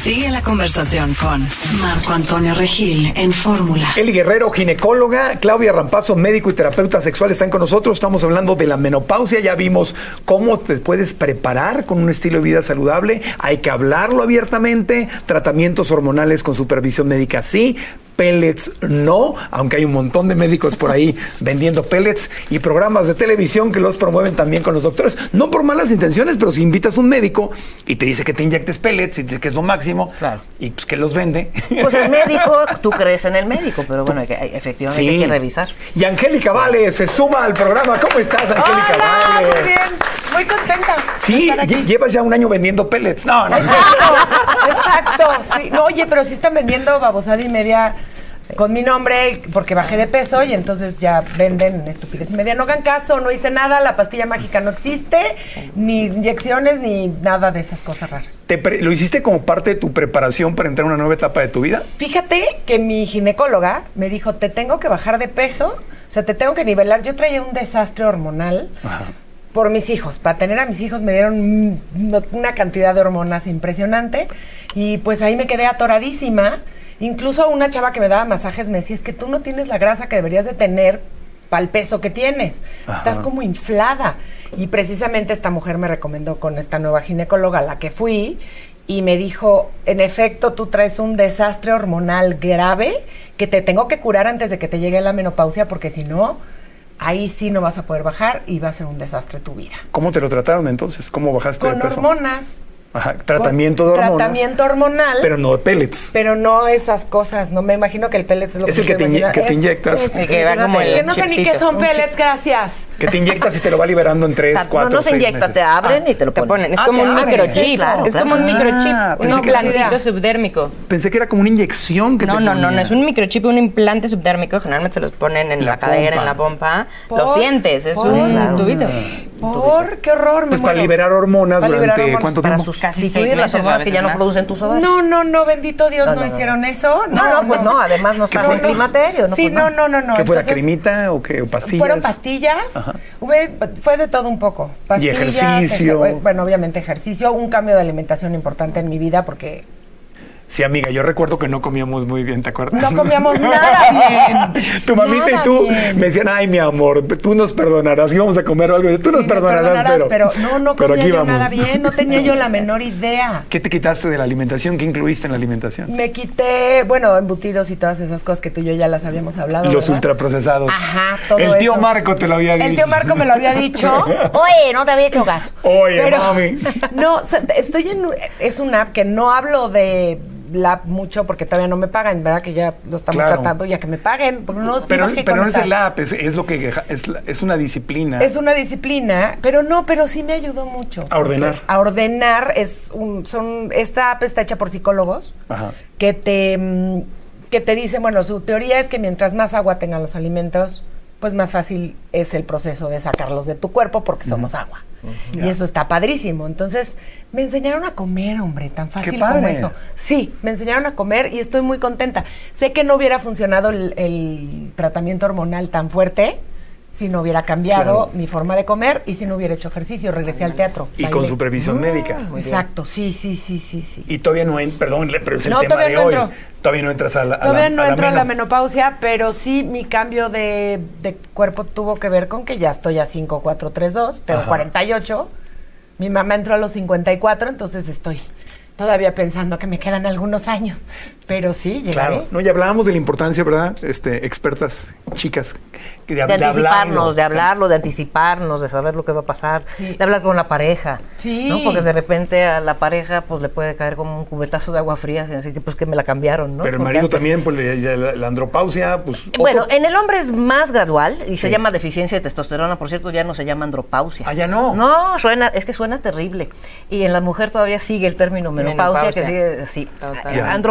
Sigue la conversación con Marco Antonio Regil en Fórmula.
Eli Guerrero, ginecóloga, Claudia Rampazo, médico y terapeuta sexual, están con nosotros. Estamos hablando de la menopausia. Ya vimos cómo te puedes preparar con un estilo de vida saludable. Hay que hablarlo abiertamente. Tratamientos hormonales con supervisión médica, sí. Pellets no, aunque hay un montón de médicos por ahí vendiendo pellets y programas de televisión que los promueven también con los doctores, no por malas intenciones, pero si invitas a un médico y te dice que te inyectes pellets y dice que es lo máximo, claro, y pues que los vende.
Pues es médico, tú crees en el médico, pero bueno, hay que, hay, efectivamente sí. hay que revisar.
Y Angélica Vale se suma al programa. ¿Cómo estás, Angélica
Hola,
Vale?
Muy bien, muy contenta.
Sí, llevas ya un año vendiendo pellets. No, no.
Exacto, exacto. Sí. No, oye, pero sí están vendiendo babosada y media con mi nombre porque bajé de peso y entonces ya venden estupidez y media. No hagan caso, no hice nada, la pastilla mágica no existe, ni inyecciones, ni nada de esas cosas raras.
¿Te pre- ¿Lo hiciste como parte de tu preparación para entrar a una nueva etapa de tu vida?
Fíjate que mi ginecóloga me dijo, te tengo que bajar de peso, o sea, te tengo que nivelar. Yo traía un desastre hormonal. Ajá. Por mis hijos. Para tener a mis hijos me dieron una cantidad de hormonas impresionante y pues ahí me quedé atoradísima. Incluso una chava que me daba masajes me decía, es que tú no tienes la grasa que deberías de tener para el peso que tienes. Ajá. Estás como inflada. Y precisamente esta mujer me recomendó con esta nueva ginecóloga a la que fui y me dijo, en efecto, tú traes un desastre hormonal grave que te tengo que curar antes de que te llegue la menopausia porque si no, ahí sí no vas a poder bajar y va a ser un desastre tu vida.
¿Cómo te lo trataron entonces? ¿Cómo bajaste
Con
de peso?
Con hormonas.
Ajá, tratamiento de hormonas.
Tratamiento hormonal.
Pero no de pellets.
Pero no esas cosas. No me imagino que el pellets es lo
es
que
el que te,
imagina.
que te
es,
inyectas.
Es, es, que, como el que no sé ni qué son pellets, gracias.
Que te inyectas y te lo va liberando en tres, o sea, cuatro,
no, no se inyecta, meses. Te abren ah, y te lo ponen.
Te ponen. Es
ah,
como un
abren,
microchip.
Sí, claro,
es
claro.
como un microchip.
Ah,
un implantito subdérmico.
Pensé que era como una inyección que
no,
te
No,
ponía.
no, no. Es un microchip, un implante subdérmico. Generalmente se los ponen en la, la cadera, en la pompa.
¿Por?
Lo sientes. Es
¿Por?
un
Claro.
tubito.
¿Por? ¡Qué horror! Me
pues
muero.
para liberar hormonas
para
durante
liberar hormonas.
¿cuánto
para
tiempo?
Sus casi seis las hormonas que ya no producen tus ovarios.
No, no, no, bendito Dios, no,
no, no
hicieron no. eso.
No, no, no, pues no, además no estás en climaterio. No,
sí,
pues
no, no, no, no.
¿Qué fue la cremita o qué? ¿O pastillas?
Fueron pastillas, Hube, fue de todo un poco. Pastillas,
y ejercicio.
Ejer, bueno, obviamente ejercicio, un cambio de alimentación importante en mi vida porque...
Sí, amiga, yo recuerdo que no comíamos muy bien, ¿te acuerdas?
No comíamos nada bien.
Tu mamita
nada
y tú
bien.
me decían, ay, mi amor, tú nos perdonarás, íbamos a comer algo, tú nos sí, perdonarás, perdonarás, pero,
pero no, no
pero
comía
aquí
yo
vamos.
nada bien, no tenía yo la menor idea.
¿Qué te quitaste de la alimentación? ¿Qué incluiste en la alimentación?
Me quité, bueno, embutidos y todas esas cosas que tú y yo ya las habíamos hablado.
Los
¿verdad?
ultraprocesados.
Ajá, todo
El tío
eso.
Marco te lo había dicho.
El tío Marco me lo había dicho. Oye, no te había hecho caso.
Oye,
pero,
mami.
No, estoy en, es una app que no hablo de la app mucho porque todavía no me pagan, ¿verdad? Que ya lo estamos
claro.
tratando, ya que me paguen. Porque no
pero pero no es el app, es, es lo que es, es una disciplina.
Es una disciplina, pero no, pero sí me ayudó mucho.
A ordenar.
A ordenar es un, son, esta app está hecha por psicólogos. Ajá. que te que te dicen, bueno, su teoría es que mientras más agua tengan los alimentos, pues más fácil es el proceso de sacarlos de tu cuerpo porque somos uh-huh. agua. Uh-huh. Y yeah. eso está padrísimo. Entonces, me enseñaron a comer, hombre, tan fácil como eso. Sí, me enseñaron a comer y estoy muy contenta. Sé que no hubiera funcionado el, el tratamiento hormonal tan fuerte si no hubiera cambiado claro. mi forma de comer y si no hubiera hecho ejercicio, regresé al teatro.
Y bailé. Con supervisión uh, médica.
Exacto, sí, sí, sí, sí, sí.
Y todavía no, en, perdón, pero es el
no,
tema de
no
hoy.
Entro.
Todavía no entras a la a
Todavía
la,
no
a
entro
la
a la menopausia, pero sí mi cambio de, de cuerpo tuvo que ver con que ya estoy a cinco, cuatro, tres, dos, tengo Ajá. cuarenta y ocho. Mi mamá entró a los cincuenta y cuatro, entonces estoy todavía pensando que me quedan algunos años, pero sí, llegaré.
Claro, no, ya hablábamos de la importancia, ¿verdad? Este, expertas, chicas, de,
de, de anticiparnos, de hablarlo, de anticiparnos, de saber lo que va a pasar, sí. de hablar con la pareja,
sí.
¿no? Porque de repente a la pareja pues le puede caer como un cubetazo de agua fría, así que pues que me la cambiaron, ¿no?
Pero el
Porque
marido
antes...
también, pues la, la, la andropausia, pues...
Bueno,
otro...
en el hombre es más gradual y sí. se llama deficiencia de testosterona, por cierto, ya no se llama andropausia.
Ah, ya no.
No, suena, es que suena terrible. Y en la mujer todavía sigue el término menopausia, menopausia. que sigue, sí.
Ya.
Andropausia ya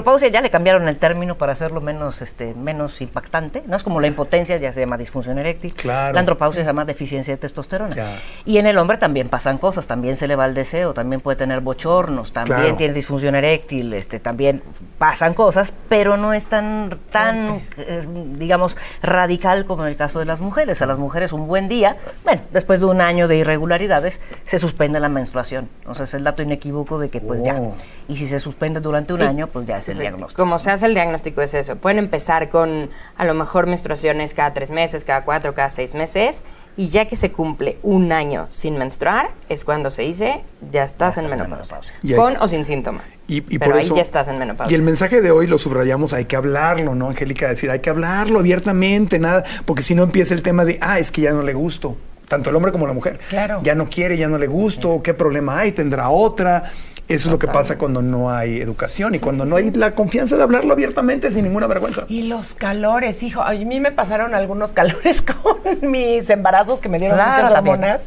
le cambiaron el término para hacerlo menos, este, menos impactante, ¿no? Es como la impotencia, ya se llama disfunción eréctil. Claro. La andropausia sí. se llama deficiencia de testosterona. Ya. Y en el hombre también pasan cosas, también se le va el deseo, también puede tener bochornos, también claro. tiene disfunción eréctil, este, también pasan cosas, pero no es tan, tan eh, digamos, radical como en el caso de las mujeres. A las mujeres un buen día, bueno, después de un año de irregularidades, se suspende la menstruación. Entonces es el dato inequívoco de que pues oh. ya. Y si se suspende durante un sí. año, pues ya es el diagnóstico.
Como se hace el diagnóstico es eso. Pueden empezar con a lo mejor menstruaciones cada tres meses, cada cuatro, cada seis meses, y ya que se cumple un año sin menstruar, es cuando se dice, ya estás ya en menopausia. menopausia. Con o sin síntomas.
Y, y
Pero
por
ahí
eso,
ya estás en menopausia.
Y el mensaje de hoy lo subrayamos, hay que hablarlo, ¿no, Angélica? Decir, hay que hablarlo abiertamente, nada, porque si no empieza el tema de, ah, es que ya no le gusto. Tanto el hombre como la mujer. Claro. Ya no quiere, ya no le gusto, ¿qué problema hay? ¿Tendrá otra? Eso es lo que pasa cuando no hay educación y sí, cuando no hay la confianza de hablarlo abiertamente sin ninguna vergüenza.
Y los calores, hijo. A mí me pasaron algunos calores con mis embarazos que me dieron claro, muchas hormonas.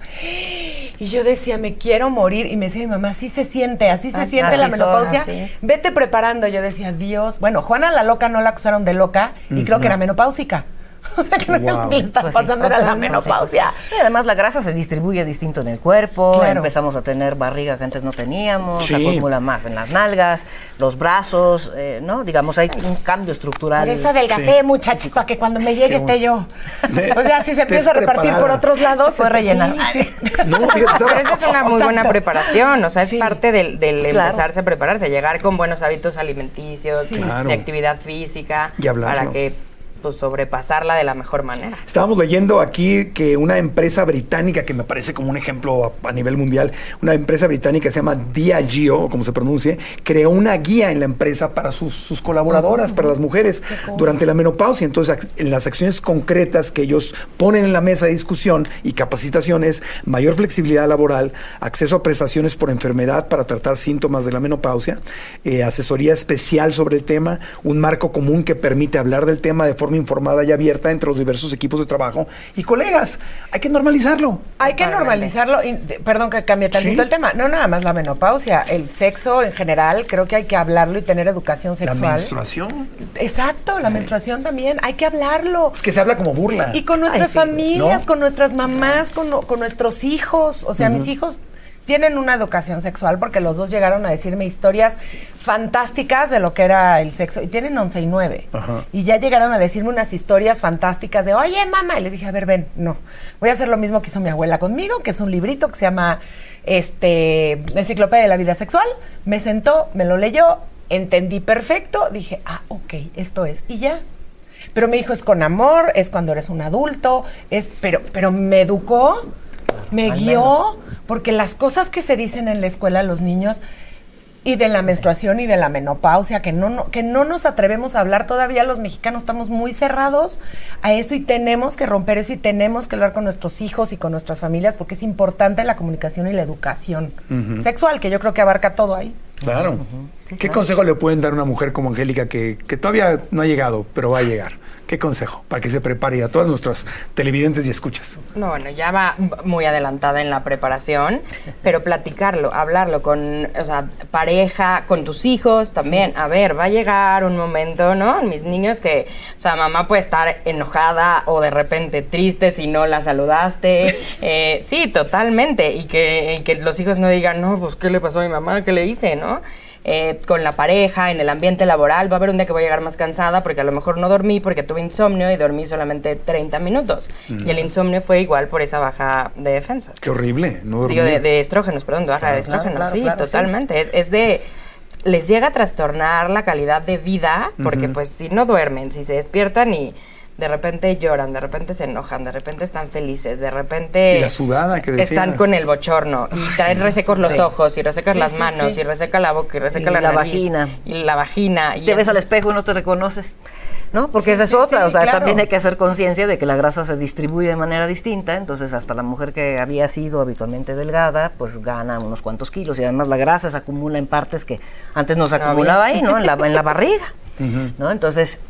Y yo decía, me quiero morir. Y me decía mi mamá, así se siente, así se ah, siente así la menopausia. Son, así. Vete preparando. Yo decía, Dios. Bueno, Juana la loca no la acusaron de loca y uh-huh. creo que era menopáusica. O sea, que wow. lo que le está pues pasando sí, era la menopausia.
Y además la grasa se distribuye distinto en el cuerpo, claro. empezamos a tener barriga que antes no teníamos, sí. se acumula más en las nalgas, los brazos, eh, ¿no? Digamos, hay un cambio estructural.
Por eso adelgacé, sí. muchachos, para que cuando me llegue esté yo. O sea, si se empieza a repartir preparada. por otros lados,
puede rellenar.
Sí, sí.
No, fíjate, pero eso es una muy buena preparación, o sea, es sí. parte del, del claro. empezarse a prepararse, llegar con buenos hábitos alimenticios, sí. claro. de actividad física, para que pues sobrepasarla de la mejor manera.
Estábamos leyendo aquí que una empresa británica, que me parece como un ejemplo a, a nivel mundial, una empresa británica que se llama Diageo, o como se pronuncie, creó una guía en la empresa para sus, sus colaboradoras, uh-huh. para las mujeres, cool. durante la menopausia. Entonces, en las acciones concretas que ellos ponen en la mesa de discusión y capacitaciones, mayor flexibilidad laboral, acceso a prestaciones por enfermedad para tratar síntomas de la menopausia, eh, asesoría especial sobre el tema, un marco común que permite hablar del tema de forma informada y abierta entre los diversos equipos de trabajo y colegas. Hay que normalizarlo.
Hay que normalizarlo. Y, perdón que cambie tantito ¿Sí? el tema. No nada más la menopausia, el sexo en general, creo que hay que hablarlo y tener educación sexual.
La menstruación.
Exacto, la sí. menstruación también. Hay que hablarlo.
Es que se habla como burla.
Y con nuestras Ay, sí. familias, ¿no? con nuestras mamás, con, con nuestros hijos. O sea, uh-huh. mis hijos tienen una educación sexual porque los dos llegaron a decirme historias fantásticas de lo que era el sexo. Y tienen once y nueve. Ajá. Y ya llegaron a decirme unas historias fantásticas de, oye, mamá. Y les dije, a ver, ven, no. Voy a hacer lo mismo que hizo mi abuela conmigo, que es un librito que se llama este, Enciclopedia de la Vida Sexual. Me sentó, me lo leyó, entendí perfecto. Dije, ah, ok, esto es. Y ya. Pero me dijo, es con amor, es cuando eres un adulto, es, pero, pero me educó, me guió, porque las cosas que se dicen en la escuela a los niños y de la menstruación y de la menopausia, que no, no, que no nos atrevemos a hablar todavía, los mexicanos estamos muy cerrados a eso y tenemos que romper eso y tenemos que hablar con nuestros hijos y con nuestras familias porque es importante la comunicación y la educación uh-huh. sexual, que yo creo que abarca todo ahí.
Claro. Uh-huh. Sí, ¿Qué claro. consejo le pueden dar a una mujer como Angélica que, que todavía no ha llegado, pero va a llegar? ¿Qué consejo para que se prepare a todas nuestras televidentes y escuchas?
No, bueno, ya va muy adelantada en la preparación, pero platicarlo, hablarlo con, o sea, pareja, con tus hijos también. Sí. A ver, va a llegar un momento, ¿no? Mis niños que, o sea, mamá puede estar enojada o de repente triste si no la saludaste. Eh, sí, totalmente. Y que, que los hijos no digan, no, pues, ¿qué le pasó a mi mamá? ¿Qué le hice, no? Eh, con la pareja, en el ambiente laboral, va a haber un día que voy a llegar más cansada porque a lo mejor no dormí porque tuve insomnio y dormí solamente treinta minutos. Mm. Y el insomnio fue igual por esa baja de defensas.
Qué horrible, no dormí.
Digo, de, de estrógenos, perdón, de baja claro, de estrógenos, claro, sí, claro, totalmente. Sí. Es, es de... Les llega a trastornar la calidad de vida porque uh-huh. pues si no duermen, si se despiertan y... De repente lloran, de repente se enojan, de repente están felices, de repente...
Y la sudada que decías.
Están con el bochorno y traen resecos los ojos y resecas sí, las sí, manos sí. y reseca la boca y reseca
y
la,
la
nariz,
vagina.
Y la vagina.
Y te ves al espejo y no te reconoces, ¿no? Porque sí, esa es sí, otra, sí, o sea, claro. también hay que hacer conciencia de que la grasa se distribuye de manera distinta, entonces hasta la mujer que había sido habitualmente delgada, pues gana unos cuantos kilos y además la grasa se acumula en partes que antes no se acumulaba ahí, ¿no? En la, en la barriga, uh-huh. ¿no? Entonces...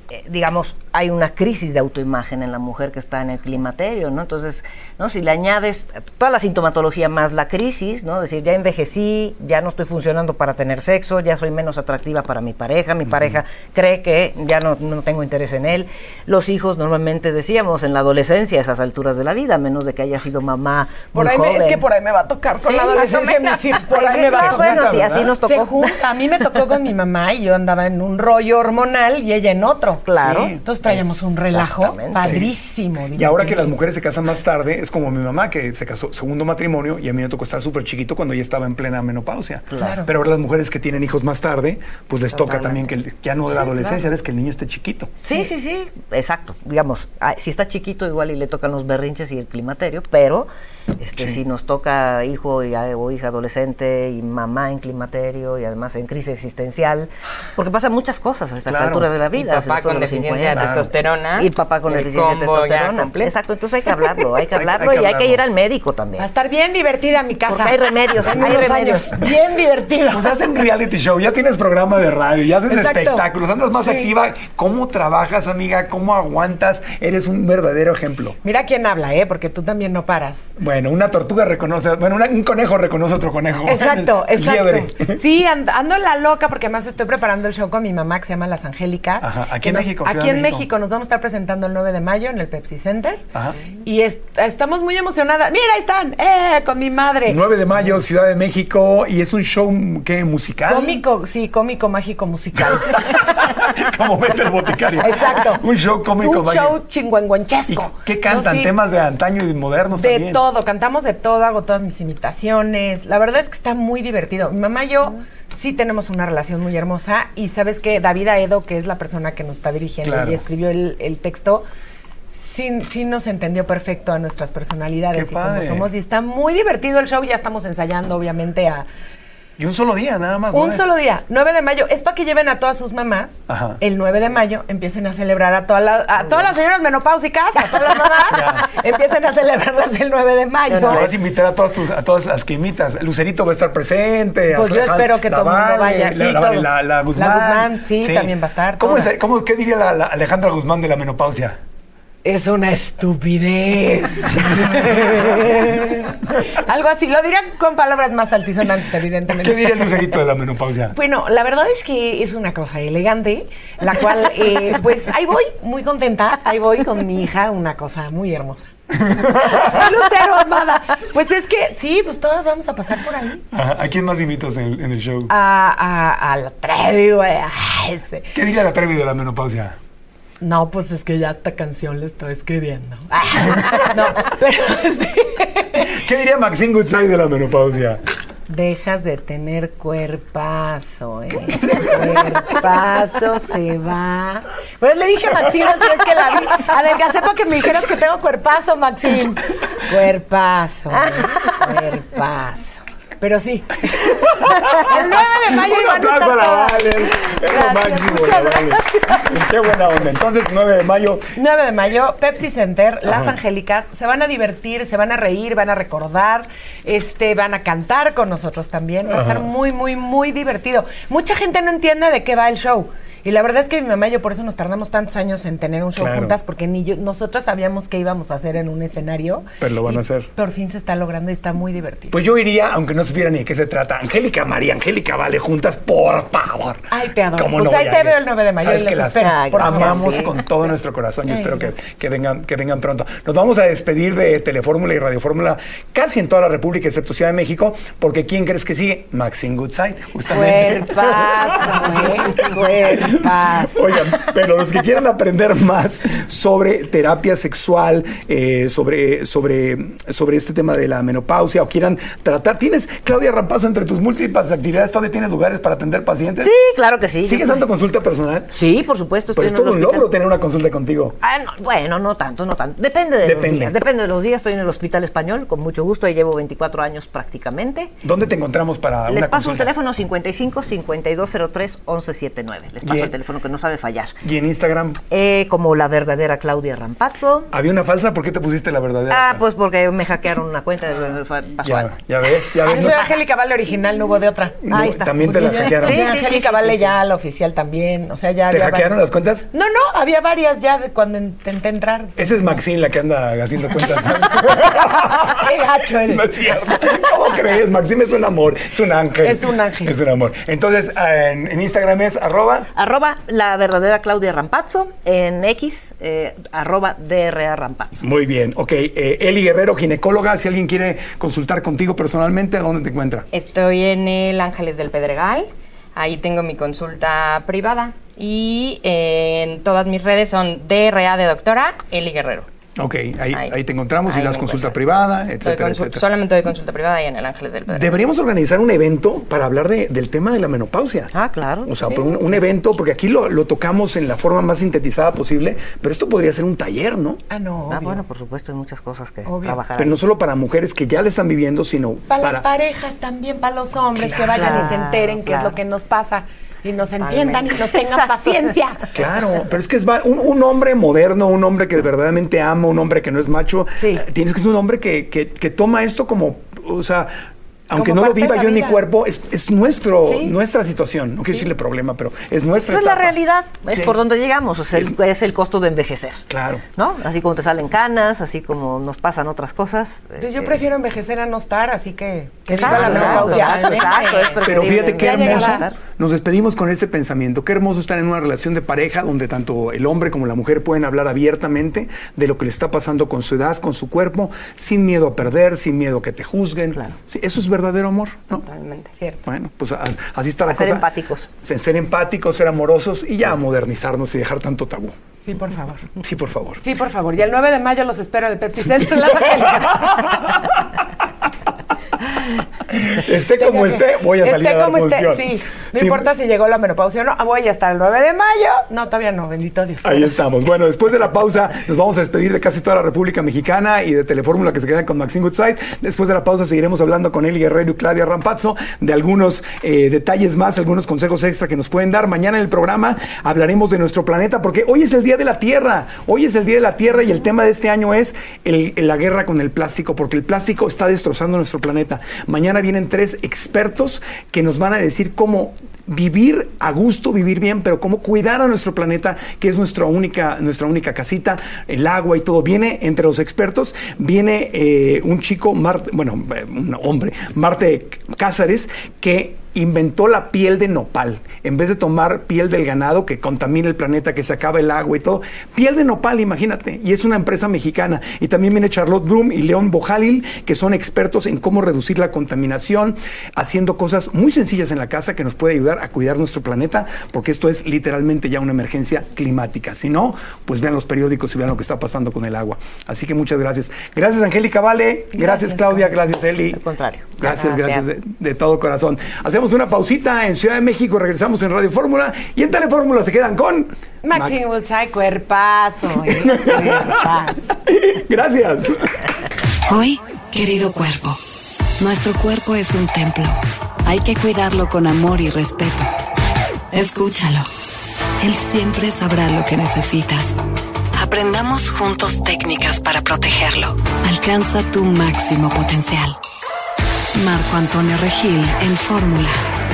eh, digamos, hay una crisis de autoimagen en la mujer que está en el climaterio, ¿no? Entonces, ¿no? Si le añades toda la sintomatología más la crisis, ¿no? Es decir, ya envejecí, ya no estoy funcionando para tener sexo, ya soy menos atractiva para mi pareja, mi uh-huh. pareja cree que ya no, no tengo interés en él. Los hijos normalmente decíamos en la adolescencia, a esas alturas de la vida, a menos de que haya sido mamá muy
por ahí
joven.
Me, es que por ahí me va a tocar con
sí,
la adolescencia, mis hijos, por ahí me va a tocar.
Bueno, sí, así nos tocó.
Se junta. A mí me tocó con mi mamá y yo andaba en un rollo hormonal y ella en otro.
Claro.
Sí. Entonces traíamos un relajo padrísimo.
Sí. Y ahora que las mujeres se casan más tarde, es como mi mamá que se casó segundo matrimonio y a mí me tocó estar súper chiquito cuando ella estaba en plena menopausia.
Claro.
Pero ahora las mujeres que tienen hijos más tarde, pues les toca también que el, ya no de la sí, adolescencia, claro. es que el niño esté chiquito.
Sí, sí, sí, exacto. Digamos, si está chiquito igual y le tocan los berrinches y el climaterio, pero este, sí. si nos toca hijo y, o hija adolescente y mamá en climaterio y además en crisis existencial, porque pasan muchas cosas a estas claro. alturas de la vida.
Y papá con deficiencia de testosterona.
Y papá con deficiencia de testosterona. Exacto, entonces hay que hablarlo, hay que hablarlo hay, hay que y hay que ir al médico también.
Va a estar bien divertida mi casa.
Porque hay remedios, hay remedios.
Años. Bien divertido.
Pues hacen reality show, ya tienes programa de radio, ya haces Exacto. espectáculos, andas más sí. activa. ¿Cómo trabajas, amiga? ¿Cómo aguantas? Eres un verdadero ejemplo.
Mira quién habla, ¿eh? Porque tú también no paras.
Bueno, una tortuga reconoce, bueno, una, un conejo reconoce otro conejo.
Exacto, el, el exacto. Liebre. Sí, ando, ando la loca porque además estoy preparando el show con mi mamá que se llama Las Angélicas.
Ajá, aquí en nos, México.
Aquí en México. México nos vamos a estar presentando el nueve de mayo en el Pepsi Center. Ajá. Y est estamos muy emocionadas. Mira, ahí están, eh, con mi madre.
nueve de mayo, Ciudad de México, y es un show, ¿qué? ¿Musical?
Cómico, sí, cómico, mágico, musical.
Como Vete el Boticario.
Exacto.
Un show cómico,
Un
mágico.
show chingüengüenchesco.
¿Qué cantan? No, sí. ¿Temas de antaño y modernos
de
también? De
todo, cantamos de todo, hago todas mis imitaciones. La verdad es que está muy divertido. Mi mamá y yo sí tenemos una relación muy hermosa y sabes que David Aedo, que es la persona que nos está dirigiendo claro. y escribió el, el texto, sí, sí nos entendió perfecto a nuestras personalidades y cómo somos. Y está muy divertido el show, ya estamos ensayando obviamente a...
Y un solo día, nada más.
Un solo día, nueve de mayo. Es para que lleven a todas sus mamás. Ajá. El nueve de mayo empiecen a celebrar a, toda la, a todas las señoras menopáusicas, a todas las mamás. Empiecen a celebrarlas el nueve de mayo.
No, no, vas a invitar a todas, tus, a todas las que imitas. Lucerito va a estar presente.
Pues yo espero que todo el mundo vaya.
La,
sí,
la, la, la, la Guzmán.
La Guzmán, sí, sí, también va a estar.
¿Cómo, es, cómo, ¿Qué diría la, la Alejandra Guzmán de la menopausia?
Es una estupidez. Algo así. Lo dirían con palabras más altisonantes, evidentemente.
¿Qué diría el Lucerito de la menopausia?
Bueno, la verdad es que es una cosa elegante, la cual, eh, pues, ahí voy, muy contenta. Ahí voy con mi hija, una cosa muy hermosa. Lucero, amada. Pues es que, sí, pues todas vamos a pasar por ahí.
Ajá. ¿A quién más invitas en, en el show?
A, a, a la Trevi, güey. Ese.
¿Qué diría la Trevi de la menopausia?
No, pues es que ya esta canción le estoy escribiendo. No, pero... Este...
¿Qué diría Maxine Goodside de la menopausia?
Dejas de tener cuerpazo, ¿eh? Cuerpazo se va. Pues le dije a Maxine, es que la vi. Adelgacé para que me dijeras que tengo cuerpazo, Maxine. Cuerpazo, ¿eh? Cuerpazo. Pero sí. El nueve de mayo.
Un aplauso a la Valen. Es lo máximo, la Valen. Qué buena onda. Entonces, nueve de mayo.
nueve de mayo, Pepsi Center, Las Ajá. Angélicas. Se van a divertir, se van a reír, van a recordar, este, van a cantar con nosotros también. Va Ajá. a estar muy, muy, muy divertido. Mucha gente no entiende de qué va el show. Y la verdad es que mi mamá y yo por eso nos tardamos tantos años en tener un show claro. juntas, porque ni yo, nosotras sabíamos qué íbamos a hacer en un escenario.
Pero lo van a hacer.
Por fin se está logrando y está muy divertido.
Pues yo iría, aunque no supiera ni de qué se trata. Angélica María, Angélica Vale, juntas, por favor.
Ay, te adoro. Pues no ahí te veo el nueve de mayo y les espero.
Por amamos sí. con todo nuestro corazón y Ay, espero que, que, vengan, que vengan pronto. Nos vamos a despedir de Telefórmula y Radio Fórmula casi en toda la República, excepto Ciudad de México, porque ¿quién crees que sigue? Maxine Goodside, justamente.
Cuerpazo, ¿eh? Cuerpazo.
Oigan, pero los que quieran aprender más sobre terapia sexual, eh, sobre, sobre, sobre este tema de la menopausia o quieran tratar, ¿tienes, Claudia Rampazo, entre tus múltiples actividades, todavía tienes lugares para atender pacientes?
Sí, claro que sí.
¿Sigues dando consulta personal?
Sí, por supuesto.
Pero es todo un logro tener una consulta contigo.
Ah, no, bueno, no tanto, no tanto. Depende de Depende. los días. Depende de los días. Estoy en el Hospital Español, con mucho gusto. Ahí llevo veinticuatro años prácticamente.
¿Dónde te encontramos para
Les
una
paso
consulta?
un teléfono cincuenta y cinco, cincuenta y dos cero tres, once setenta y nueve. Les paso el teléfono que no sabe fallar.
¿Y en Instagram?
Eh, como la verdadera Claudia Rampazzo.
¿Había una falsa? ¿Por qué te pusiste la verdadera?
Ah, pues porque me hackearon una cuenta.
Ya, ya ves, ya ves.
Ah, soy Angélica Vale original, no hubo de otra.
No, ahí está. También te la hackearon.
Sí, sí,
sí,
Angélica
sí,
Vale
sí,
ya, la oficial también. O sea, ya.
¿Te
ya
hackearon
varias.
las cuentas?
No, no, había varias ya de cuando intenté entrar.
Esa es Maxine la que anda haciendo cuentas.
Qué gacho eres.
No es cierto. ¿Cómo crees? Maxime es un amor, es un ángel.
Es un ángel.
Es un amor. Entonces, en, en Instagram es arroba.
Arroba la verdadera Claudia Rampazzo. En X, eh, arroba D R A Rampazzo.
Muy bien. Ok. Eh, Eli Guerrero, ginecóloga. Si alguien quiere consultar contigo personalmente, ¿dónde te encuentra?
Estoy en el Ángeles del Pedregal. Ahí tengo mi consulta privada. Y eh, en todas mis redes son D R A de doctora, Eli Guerrero.
Ok, ahí, ahí. ahí te encontramos
Ahí
y das
me
consulta
encuentro.
privada, etcétera,
Doy consul-
etcétera.
Solamente doy consulta privada y en el Ángeles del Pedregal.
Deberíamos organizar un evento para hablar de, del tema de la menopausia.
Ah, claro.
O sea,
Sí.
pero un, un evento, porque aquí lo, lo tocamos en la forma más sintetizada posible, pero esto podría ser un taller, ¿no?
Ah, no.
Ah,
obvio.
bueno, por supuesto, hay muchas cosas que
Obvio.
trabajar.
Pero no solo para mujeres que ya le están viviendo, sino
Para,
para...
las parejas también, para los hombres que
Claro,
vayan y se enteren qué es
claro.
lo que nos pasa y nos entiendan y nos tengan paciencia.
Claro, pero es que es va- un, un hombre moderno, un hombre que verdaderamente ama, un hombre que no es macho,
Sí.
eh, tienes que ser un hombre que, que, que toma esto como, o sea, aunque
Como
no lo
parte de
viva
la
yo en mi
vida.
cuerpo, es, es nuestro,
Sí.
nuestra situación. No quiero decirle problema, pero es nuestra
Esa es la
etapa.
realidad, es
Sí.
por donde llegamos, o sea, es, es el costo de envejecer,
Claro.
¿no? Así como te salen canas, así como nos pasan otras cosas.
Pues yo
eh,
prefiero envejecer a no estar, así que que
Exacto,
viva la
exacto,
menopausia.
exacto, es
Pero
preferible
fíjate qué
Ya
hermoso.
llegará.
Nos despedimos con este pensamiento. Qué hermoso estar en una relación de pareja donde tanto el hombre como la mujer pueden hablar abiertamente de lo que le está pasando con su edad, con su cuerpo, sin miedo a perder, sin miedo a que te juzguen.
Claro.
Sí, eso es verdadero amor, ¿no?
Totalmente.
Cierto.
Bueno, pues a- así está la
A ser
cosa.
empáticos.
Ser, ser empáticos, ser amorosos y ya modernizarnos y dejar tanto tabú.
Sí, por favor.
Sí, por favor.
Sí, por favor. Y el nueve de mayo los espero en el Pepsi Center en Las Ángeles.
Esté como
Tenga que-
esté, voy a salir
esté
a dar
como esté,
función.
sí. No
Sí.
importa si llegó la menopausia o no. Voy hasta el nueve de mayo. No, todavía no, bendito Dios.
Ahí estamos. Bueno, después de la pausa nos vamos a despedir de casi toda la República Mexicana y de Telefórmula que se quedan con Maxine Goodside. Después de la pausa seguiremos hablando con Eli Guerrero y Claudia Rampazzo de algunos eh, detalles más, algunos consejos extra que nos pueden dar. Mañana en el programa hablaremos de nuestro planeta porque hoy es el Día de la Tierra. Hoy es el Día de la Tierra y el tema de este año es el- la guerra con el plástico porque el plástico está destrozando nuestro planeta. Mañana vienen tres expertos que nos van a decir cómo vivir a gusto, vivir bien, pero cómo cuidar a nuestro planeta, que es nuestra única, nuestra única casita, el agua y todo. Viene entre los expertos, viene eh, un chico, Marte, bueno, eh, un hombre, Marte Cázares, que inventó la piel de nopal. En vez de tomar piel del ganado que contamina el planeta, que se acaba el agua y todo, piel de nopal, imagínate. Y es una empresa mexicana. Y también viene Charlotte Bloom y León Bojalil, que son expertos en cómo reducir la contaminación, haciendo cosas muy sencillas en la casa que nos puede ayudar a cuidar nuestro planeta, porque esto es literalmente ya una emergencia climática. Si no, pues vean los periódicos y vean lo que está pasando con el agua. Así que muchas gracias. Gracias, Angélica Vale. Gracias,
Gracias,
Claudia. Gracias, Eli.
Al contrario.
Gracias,
Gracias.
gracias de, de todo corazón. Hacemos una pausita en Ciudad de México, regresamos en Radio Fórmula y en Telefórmula se quedan con
Maxine Woodside, cuerpazo. ¿eh? Cuerpazo.
Gracias.
Hoy, querido cuerpo, nuestro cuerpo es un templo. Hay que cuidarlo con amor y respeto. Escúchalo. Él siempre sabrá lo que necesitas. Aprendamos juntos técnicas para protegerlo. Alcanza tu máximo potencial. Marco Antonio Regil en Fórmula.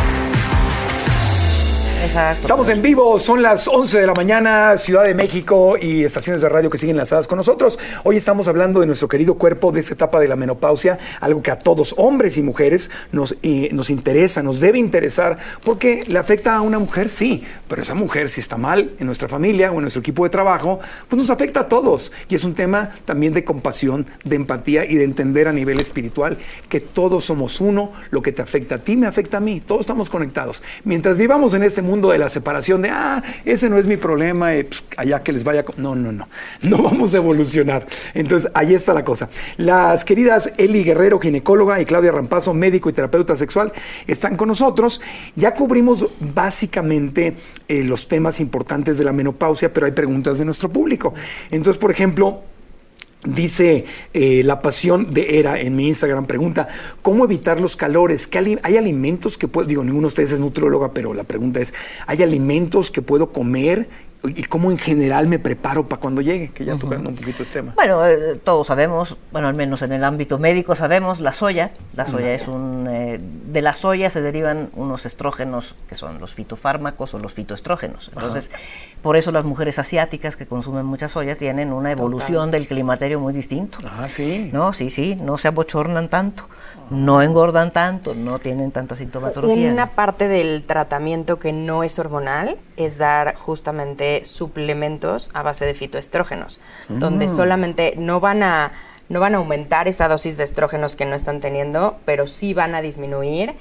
Exacto.
Estamos en vivo, son las once de la mañana, Ciudad de México y estaciones de radio que siguen enlazadas con nosotros. Hoy estamos hablando de nuestro querido cuerpo, de esa etapa de la menopausia, algo que a todos, hombres y mujeres, nos, eh, nos interesa, nos debe interesar, porque le afecta a una mujer, sí, pero esa mujer si está mal en nuestra familia o en nuestro equipo de trabajo, pues nos afecta a todos. Y es un tema también de compasión, de empatía y de entender a nivel espiritual que todos somos uno, lo que te afecta a ti me afecta a mí, todos estamos conectados. Mientras vivamos en este mundo de la separación de, ah, ese no es mi problema, eh, pues, allá que les vaya... No, no, no, no vamos a evolucionar. Entonces, ahí está la cosa. Las queridas Eli Guerrero, ginecóloga, y Claudia Rampazzo, médico y terapeuta sexual, están con nosotros. Ya cubrimos básicamente eh, los temas importantes de la menopausia, pero hay preguntas de nuestro público. Entonces, por ejemplo... Dice eh, La Pasión de Era en mi Instagram, pregunta, ¿cómo evitar los calores? ¿Qué ali- ¿Hay alimentos que puedo, digo, ninguno de ustedes es nutrióloga, pero la pregunta es, ¿hay alimentos que puedo comer? ¿Y cómo en general me preparo para cuando llegue? Que ya uh-huh. tocando un poquito el tema.
Bueno, eh, todos sabemos, bueno, al menos en el ámbito médico sabemos, la soya. La soya es un... Eh, de la soya se derivan unos estrógenos que son los fitofármacos o los fitoestrógenos. Entonces, uh-huh. por eso las mujeres asiáticas que consumen mucha soya tienen una evolución Total. del climaterio muy distinto.
Ah, ¿sí?
No, sí, sí, no se abochornan tanto. No engordan tanto, no tienen tanta sintomatología.
Una parte del tratamiento que no es hormonal es dar justamente suplementos a base de fitoestrógenos, mm. donde solamente no van a no van a aumentar esa dosis de estrógenos que no están teniendo, pero sí van a disminuir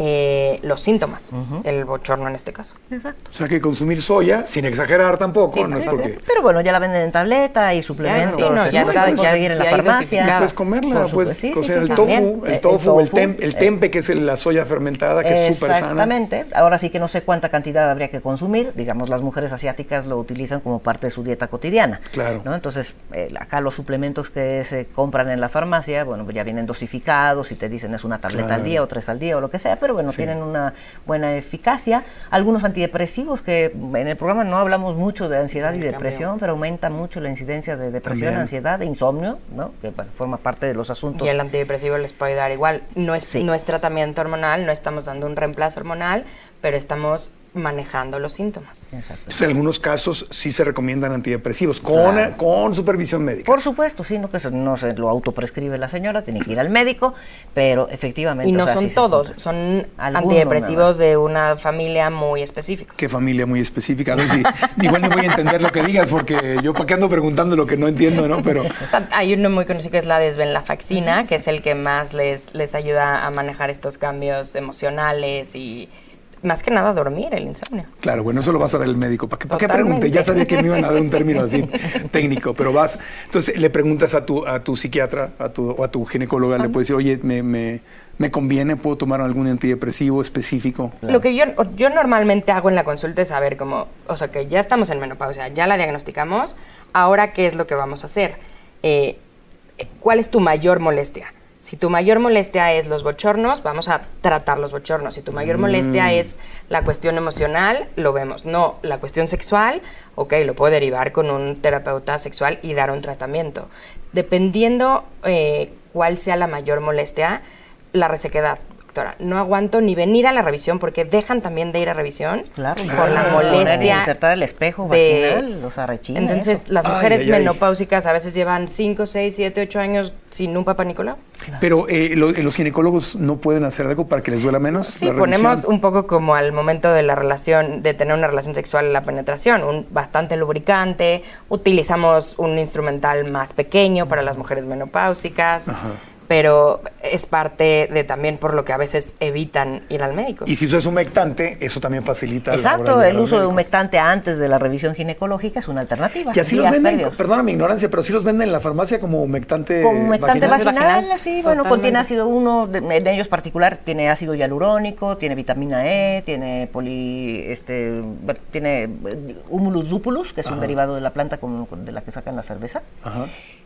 Eh, los síntomas, uh-huh. el bochorno en este caso.
Exacto.
O sea que consumir soya, sin exagerar tampoco,
sí,
no
sí,
es porque...
Pero bueno, ya la venden en tableta y suplementos.
Sí, no, ya está,
puedes conseguir en la farmacia.
Puedes comerla, puedes
sí,
cocer
sí, sí,
el, tofu,
el,
el tofu, el, tem, el
eh,
tempe, que es el, la soya fermentada, que es súper sana.
Exactamente. Ahora sí que no sé cuánta cantidad habría que consumir. Digamos, las mujeres asiáticas lo utilizan como parte de su dieta cotidiana.
Claro.
¿no? Entonces, eh, acá los suplementos que se compran en la farmacia, bueno, pues ya vienen dosificados y te dicen es una tableta claro. al día o tres al día o lo que sea, pero bueno, sí. tienen una buena eficacia. Algunos antidepresivos que en el programa no hablamos mucho de ansiedad sí, y depresión, cambió. pero aumenta mucho la incidencia de depresión, También. ansiedad, de insomnio, ¿no? que bueno, forma parte de los asuntos.
Y el antidepresivo les puede dar igual. No es, sí. no es tratamiento hormonal, no estamos dando un reemplazo hormonal, pero estamos manejando los síntomas.
Entonces, en algunos casos sí se recomiendan antidepresivos con, claro. con supervisión médica.
Por supuesto, sí, no que se, no se lo autoprescribe la señora, tiene que ir al médico, pero efectivamente...
Y no
o sea,
son
sí
todos, son antidepresivos de una familia muy específica.
¿Qué familia muy específica? No, sí, igual no voy a entender lo que digas, porque yo para qué ando preguntando lo que no entiendo, ¿no? Pero...
O sea, hay uno muy conocido que es la desvenlafaxina, que es el que más les, les ayuda a manejar estos cambios emocionales y... Más que nada dormir, el insomnio.
Claro, bueno, eso lo vas a dar el médico. ¿Para qué, ¿para qué pregunte? Ya sabía que me iban a dar un término así técnico, pero vas. Entonces le preguntas a tu, a tu psiquiatra a tu, o a tu ginecóloga, uh-huh. le puedes decir, oye, me, me, me conviene, ¿puedo tomar algún antidepresivo específico?
Claro. Lo que yo, yo normalmente hago en la consulta es saber cómo, o sea, que ya estamos en menopausia, ya la diagnosticamos, ahora, ¿qué es lo que vamos a hacer? Eh, ¿Cuál es tu mayor molestia? Si tu mayor molestia es los bochornos, vamos a tratar los bochornos. Si tu mayor mm. molestia es la cuestión emocional, lo vemos. No, la cuestión sexual, ok, lo puedo derivar con un terapeuta sexual y dar un tratamiento. Dependiendo eh, cuál sea la mayor molestia, la resequedad. Doctora, no aguanto ni venir a la revisión porque dejan también de ir a revisión
claro,
por claro. la molestia.
Insertar el espejo
de,
vaginal, los arrechines.
Entonces,
eso.
las mujeres
ay, ay, ay.
menopáusicas a veces llevan cinco, seis, siete, ocho años sin un papá Nicolau.
Claro. Pero eh, lo, los ginecólogos no pueden hacer algo para que les duela menos.
Sí,
la
ponemos un poco como al momento de la relación, de tener una relación sexual, la penetración, un bastante lubricante, utilizamos un instrumental más pequeño para las mujeres menopáusicas. Ajá. Pero es parte de también por lo que a veces evitan ir al médico.
Y si usas humectante, eso también facilita.
Exacto, el uso de humectante antes de la revisión ginecológica es una alternativa.
Y así los venden, perdona mi ignorancia, pero sí los venden en la farmacia como humectante
Como humectante vaginal, vaginal sí, bueno,
Totalmente.
contiene ácido uno, de, en ellos particular tiene ácido hialurónico, tiene vitamina E, tiene poli, este, tiene humulus lupulus, que es Ajá. un derivado de la planta con, con, de la que sacan la cerveza. Ajá.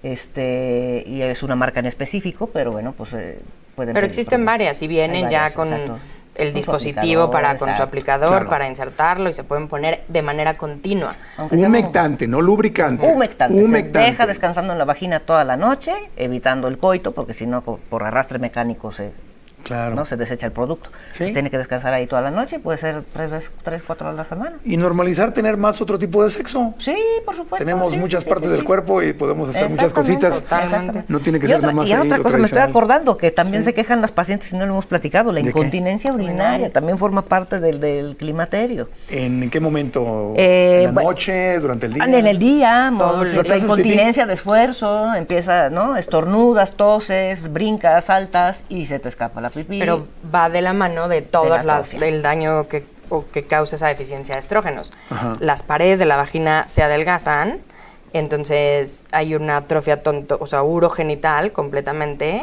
Este, y es una marca en específico, pero bueno, pues eh, pueden...
Pero existen por, varias y vienen varias, ya con exacto. el con dispositivo para con su aplicador, claro. para insertarlo y se pueden poner de manera continua.
Humectante, no lubricante.
Humectante. Humectante. Se deja descansando en la vagina toda la noche, evitando el coito, porque si no, por arrastre mecánico se... Claro. ¿no? Se desecha el producto. ¿Sí? Pues tiene que descansar ahí toda la noche, puede ser tres, tres, cuatro horas a la semana.
¿Y normalizar tener más otro tipo de sexo?
Sí, por supuesto.
Tenemos
sí,
muchas
sí,
partes
sí,
del
sí.
cuerpo y podemos hacer muchas cositas. No tiene que y ser
otra,
nada más
y otra cosa, me estoy acordando que también
sí.
se quejan las pacientes, si no lo hemos platicado, la incontinencia qué? urinaria también forma parte del, del climaterio.
¿En qué momento?
Eh,
¿En la noche? ¿Durante el día?
En el día, todo el la incontinencia pipí? de esfuerzo, empieza, ¿no? Estornudas, toses, brincas, saltas y se te escapa la pipí.
Pero va de la mano de todas las del daño que, o que causa esa deficiencia de estrógenos. Ajá. Las paredes de la vagina se adelgazan, entonces hay una atrofia tonto, o sea, urogenital completamente,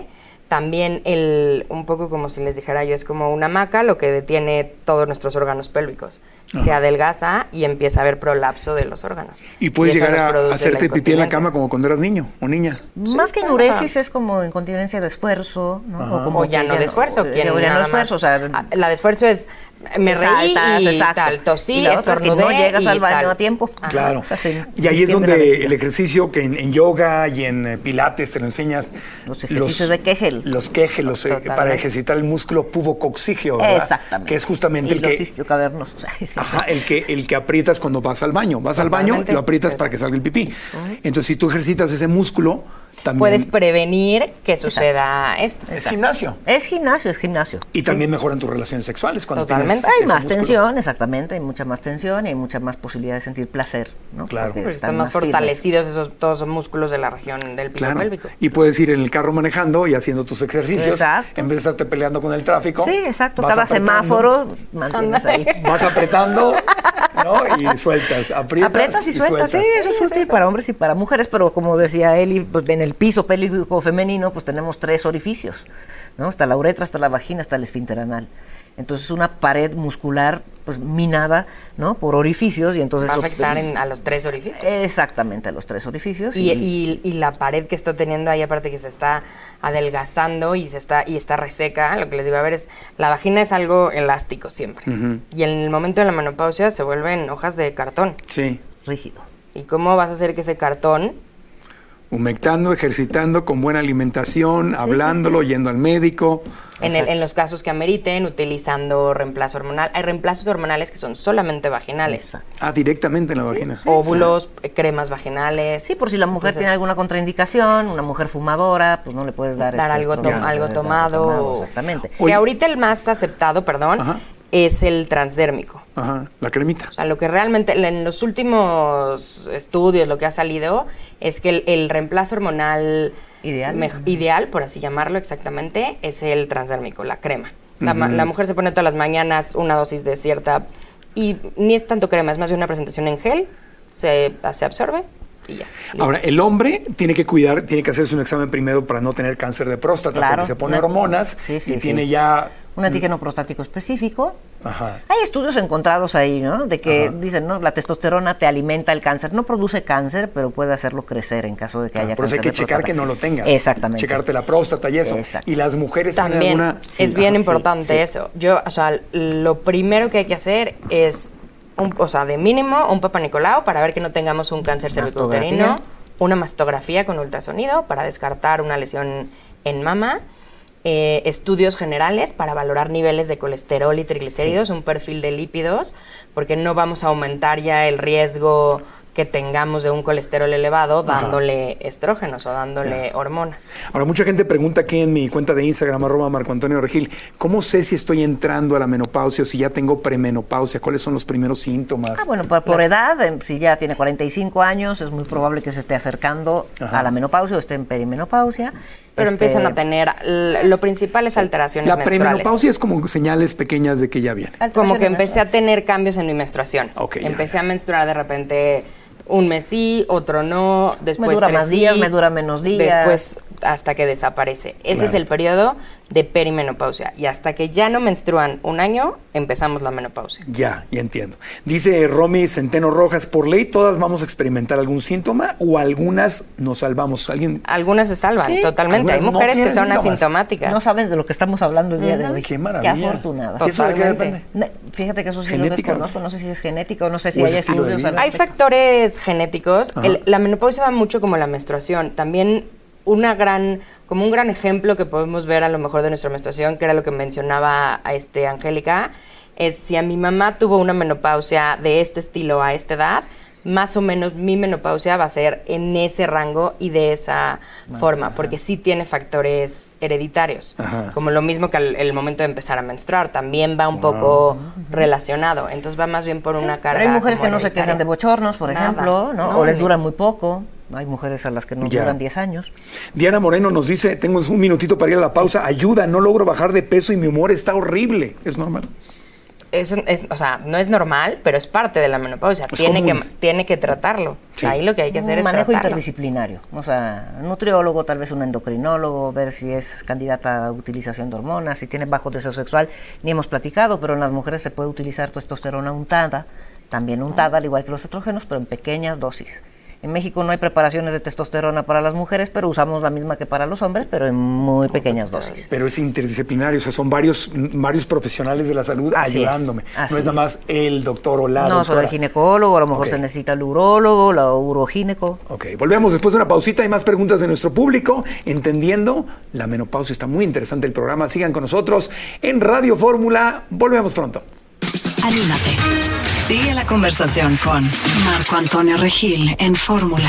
también el, un poco como si les dijera yo, es como una hamaca lo que detiene todos nuestros órganos pélvicos. Ajá. Se adelgaza y empieza a haber prolapso de los órganos.
Y puedes y llegar a hacerte pipí en la cama como cuando eras niño o niña.
Sí, más que enuresis es como incontinencia de esfuerzo, ¿no?
O, como o ya no de esfuerzo.
Ya no, ya no de esfuerzo, o sea,
la de esfuerzo es me reí
saltas,
y
exacto.
tal, tosí,
y estornudé,
que
no llegas al baño
tal.
a tiempo.
Ajá. Claro.
O sea, sí,
y ahí es donde el ejercicio que en, en yoga y en eh, pilates te lo enseñas.
Los ejercicios los, de Kegel.
Los Kegel, los, eh, para ejercitar el músculo pubococcígeo, ¿verdad?
Exactamente.
Que es justamente
y
el
los
que...
isquiocavernosos.
Ajá, el que, el que aprietas cuando vas al baño. Vas Totalmente. al baño, lo aprietas para que salga el pipí. Uh-huh. Entonces, si tú ejercitas ese músculo, también...
puedes prevenir que suceda esto.
Es Exacto. gimnasio.
Es gimnasio, es gimnasio.
Y también sí. mejoran tus relaciones sexuales cuando
Totalmente.
tienes
Hay más
músculo.
tensión, exactamente. Hay mucha más tensión y hay mucha más posibilidad de sentir placer, ¿no?
Claro.
Porque están más, más fortalecidos esos todos los músculos de la región del piso
claro.
pélvico.
Y puedes ir en el carro manejando y haciendo tus ejercicios.
Exacto.
En vez de estarte peleando con el tráfico.
Sí, exacto. Cada apretando, semáforo mantienes ahí.
Vas apretando, ¿no? Y sueltas. Aprietas,
Apretas y, y sueltas.
sueltas.
Sí, eso es útil para hombres y para mujeres, pero como decía Eli, pues en el piso pélvico femenino, pues tenemos tres orificios, ¿no? Está la uretra, está la vagina, está el esfínter anal. Entonces una pared muscular pues minada, ¿no? Por orificios y entonces...
va a afectar en, a los tres orificios.
Exactamente, a los tres orificios.
Y, y, y la pared que está teniendo ahí, aparte que se está adelgazando y se está y está reseca, lo que les digo, a ver, es la vagina es algo elástico siempre. Uh-huh. Y en el momento de la menopausia se vuelven hojas de cartón.
Sí.
Rígido.
¿Y cómo vas a hacer que ese cartón...
humectando, ejercitando, con buena alimentación, sí, hablándolo, sí, sí. yendo al médico.
En, el, en los casos que ameriten, utilizando reemplazo hormonal. Hay reemplazos hormonales que son solamente vaginales.
Exacto. Ah, directamente en la sí. vagina.
Óvulos, sí. cremas vaginales.
Sí, por si la mujer Entonces, tiene alguna contraindicación, una mujer fumadora, pues no le puedes dar...
Dar
este
algo, to algo
dar,
tomado.
tomado. Exactamente.
Que Oye. ahorita el más aceptado, perdón, Ajá. es el transdérmico.
Ajá, la cremita.
O sea, lo que realmente, en los últimos estudios, lo que ha salido, es que el, el reemplazo hormonal
ideal,
me, ideal, por así llamarlo exactamente, es el transdérmico, la crema. La, uh-huh. la mujer se pone todas las mañanas una dosis de cierta, y ni es tanto crema, es más bien una presentación en gel, se, se absorbe. Y ya,
ahora, el hombre tiene que cuidar, tiene que hacerse un examen primero para no tener cáncer de próstata, claro, porque se pone una, hormonas sí, sí, y sí. tiene ya...
un antígeno prostático específico.
Ajá.
Hay estudios encontrados ahí, ¿no? De que Ajá. dicen, ¿no? La testosterona te alimenta el cáncer. No produce cáncer, pero puede hacerlo crecer en caso de que
claro,
haya
por
cáncer.
Por eso hay que checar
próstata.
que no lo tengas.
Exactamente.
Checarte la próstata y eso.
Exacto.
Y las mujeres
también
tienen alguna...
es
sí,
bien
ajá,
importante
sí, sí.
eso. Yo, o sea, lo primero que hay que hacer es, un, o sea, de mínimo, un Papa Nicolau para ver que no tengamos un cáncer cervicouterino, una mastografía con ultrasonido para descartar una lesión en mama. Eh, estudios generales para valorar niveles de colesterol y triglicéridos, sí. un perfil de lípidos, porque no vamos a aumentar ya el riesgo que tengamos de un colesterol elevado dándole Ajá. estrógenos o dándole ya. hormonas.
Ahora, mucha gente pregunta aquí en mi cuenta de Instagram, arroba Marco Antonio Regil, ¿cómo sé si estoy entrando a la menopausia o si ya tengo premenopausia? ¿Cuáles son los primeros síntomas?
Ah, bueno, por, por edad, eh, si ya tiene cuarenta y cinco años, es muy probable que se esté acercando Ajá. a la menopausia o esté en perimenopausia.
Pero
este,
empiezan a tener, lo principal es alteraciones
la
menstruales.
La premenopausia es como señales pequeñas de que ya viene.
Como que empecé a tener cambios en mi menstruación.
Okay,
empecé
ya,
a menstruar de repente un mes sí, otro no, después
me dura
tres
más días,
sí,
me dura menos días.
Después hasta que desaparece. Ese claro. es el periodo de perimenopausia. Y hasta que ya no menstruan un año, empezamos la menopausia.
Ya, ya entiendo. Dice Romy Centeno Rojas, por ley todas vamos a experimentar algún síntoma o algunas nos salvamos. ¿Alguien?
Algunas se salvan, ¿Sí? totalmente. Hay mujeres no que son síntomas. asintomáticas.
No saben de lo que estamos hablando el día
uh-huh.
de hoy.
Qué maravilla.
Qué afortunada.
¿Eso de qué depende?
Fíjate que eso sí lo desconozco. No sé si es genético, no sé si hay estudios.
Hay factores genéticos. El, la menopausia va mucho como la menstruación. También una gran, como un gran ejemplo que podemos ver a lo mejor de nuestra menstruación, que era lo que mencionaba a este Angélica, es si a mi mamá tuvo una menopausia de este estilo a esta edad, más o menos mi menopausia va a ser en ese rango y de esa bueno, forma, ajá. porque sí tiene factores hereditarios, ajá. como lo mismo que el, el momento de empezar a menstruar, también va un wow. poco relacionado, entonces va más bien por sí, una carga.
Pero hay mujeres que no se quejan de bochornos, por Nada. ejemplo, ¿no? No, o les dura muy poco. Hay mujeres a las que no ya. duran diez años.
Diana Moreno nos dice, tengo un minutito para ir a la pausa, ayuda, no logro bajar de peso y mi humor está horrible. ¿Es normal?
Es, es, o sea, no es normal, pero es parte de la menopausia. Es tiene común. que tiene que tratarlo. Sí. Ahí lo que hay que hacer
un
es
manejo
tratarlo.
interdisciplinario. O sea, un nutriólogo, tal vez un endocrinólogo, ver si es candidata a utilización de hormonas, si tiene bajo deseo sexual. Ni hemos platicado, pero en las mujeres se puede utilizar testosterona untada, también untada, al igual que los estrógenos, pero en pequeñas dosis. En México no hay preparaciones de testosterona para las mujeres, pero usamos la misma que para los hombres, pero en muy pequeñas dosis.
Pero es interdisciplinario, o sea, son varios varios profesionales de la salud Así ayudándome. Es. Así no es nada más el doctor o la
no,
doctora.
No, soy el ginecólogo, a lo mejor okay. se necesita el urólogo, la urogineco.
Ok, volvemos después de una pausita. Hay más preguntas de nuestro público. Entendiendo la menopausia, está muy interesante el programa. Sigan con nosotros en Radio Fórmula. Volvemos pronto.
Anímate. Sigue la conversación con Marco Antonio Regil en Fórmula.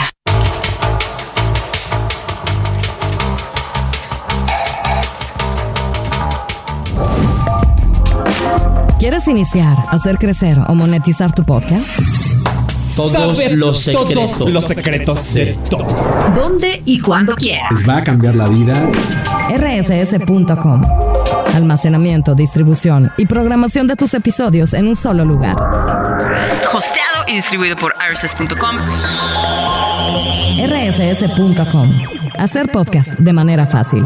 ¿Quieres iniciar, hacer crecer o monetizar tu podcast?
Todos Saber los secretos. Todos los secretos de todos.
¿Dónde y cuándo quieras?
¿Les va a cambiar la vida?
R S S punto com. Almacenamiento, distribución y programación de tus episodios en un solo lugar.
Hosteado y distribuido por R S S punto com.
R S S punto com. Hacer podcast de manera fácil.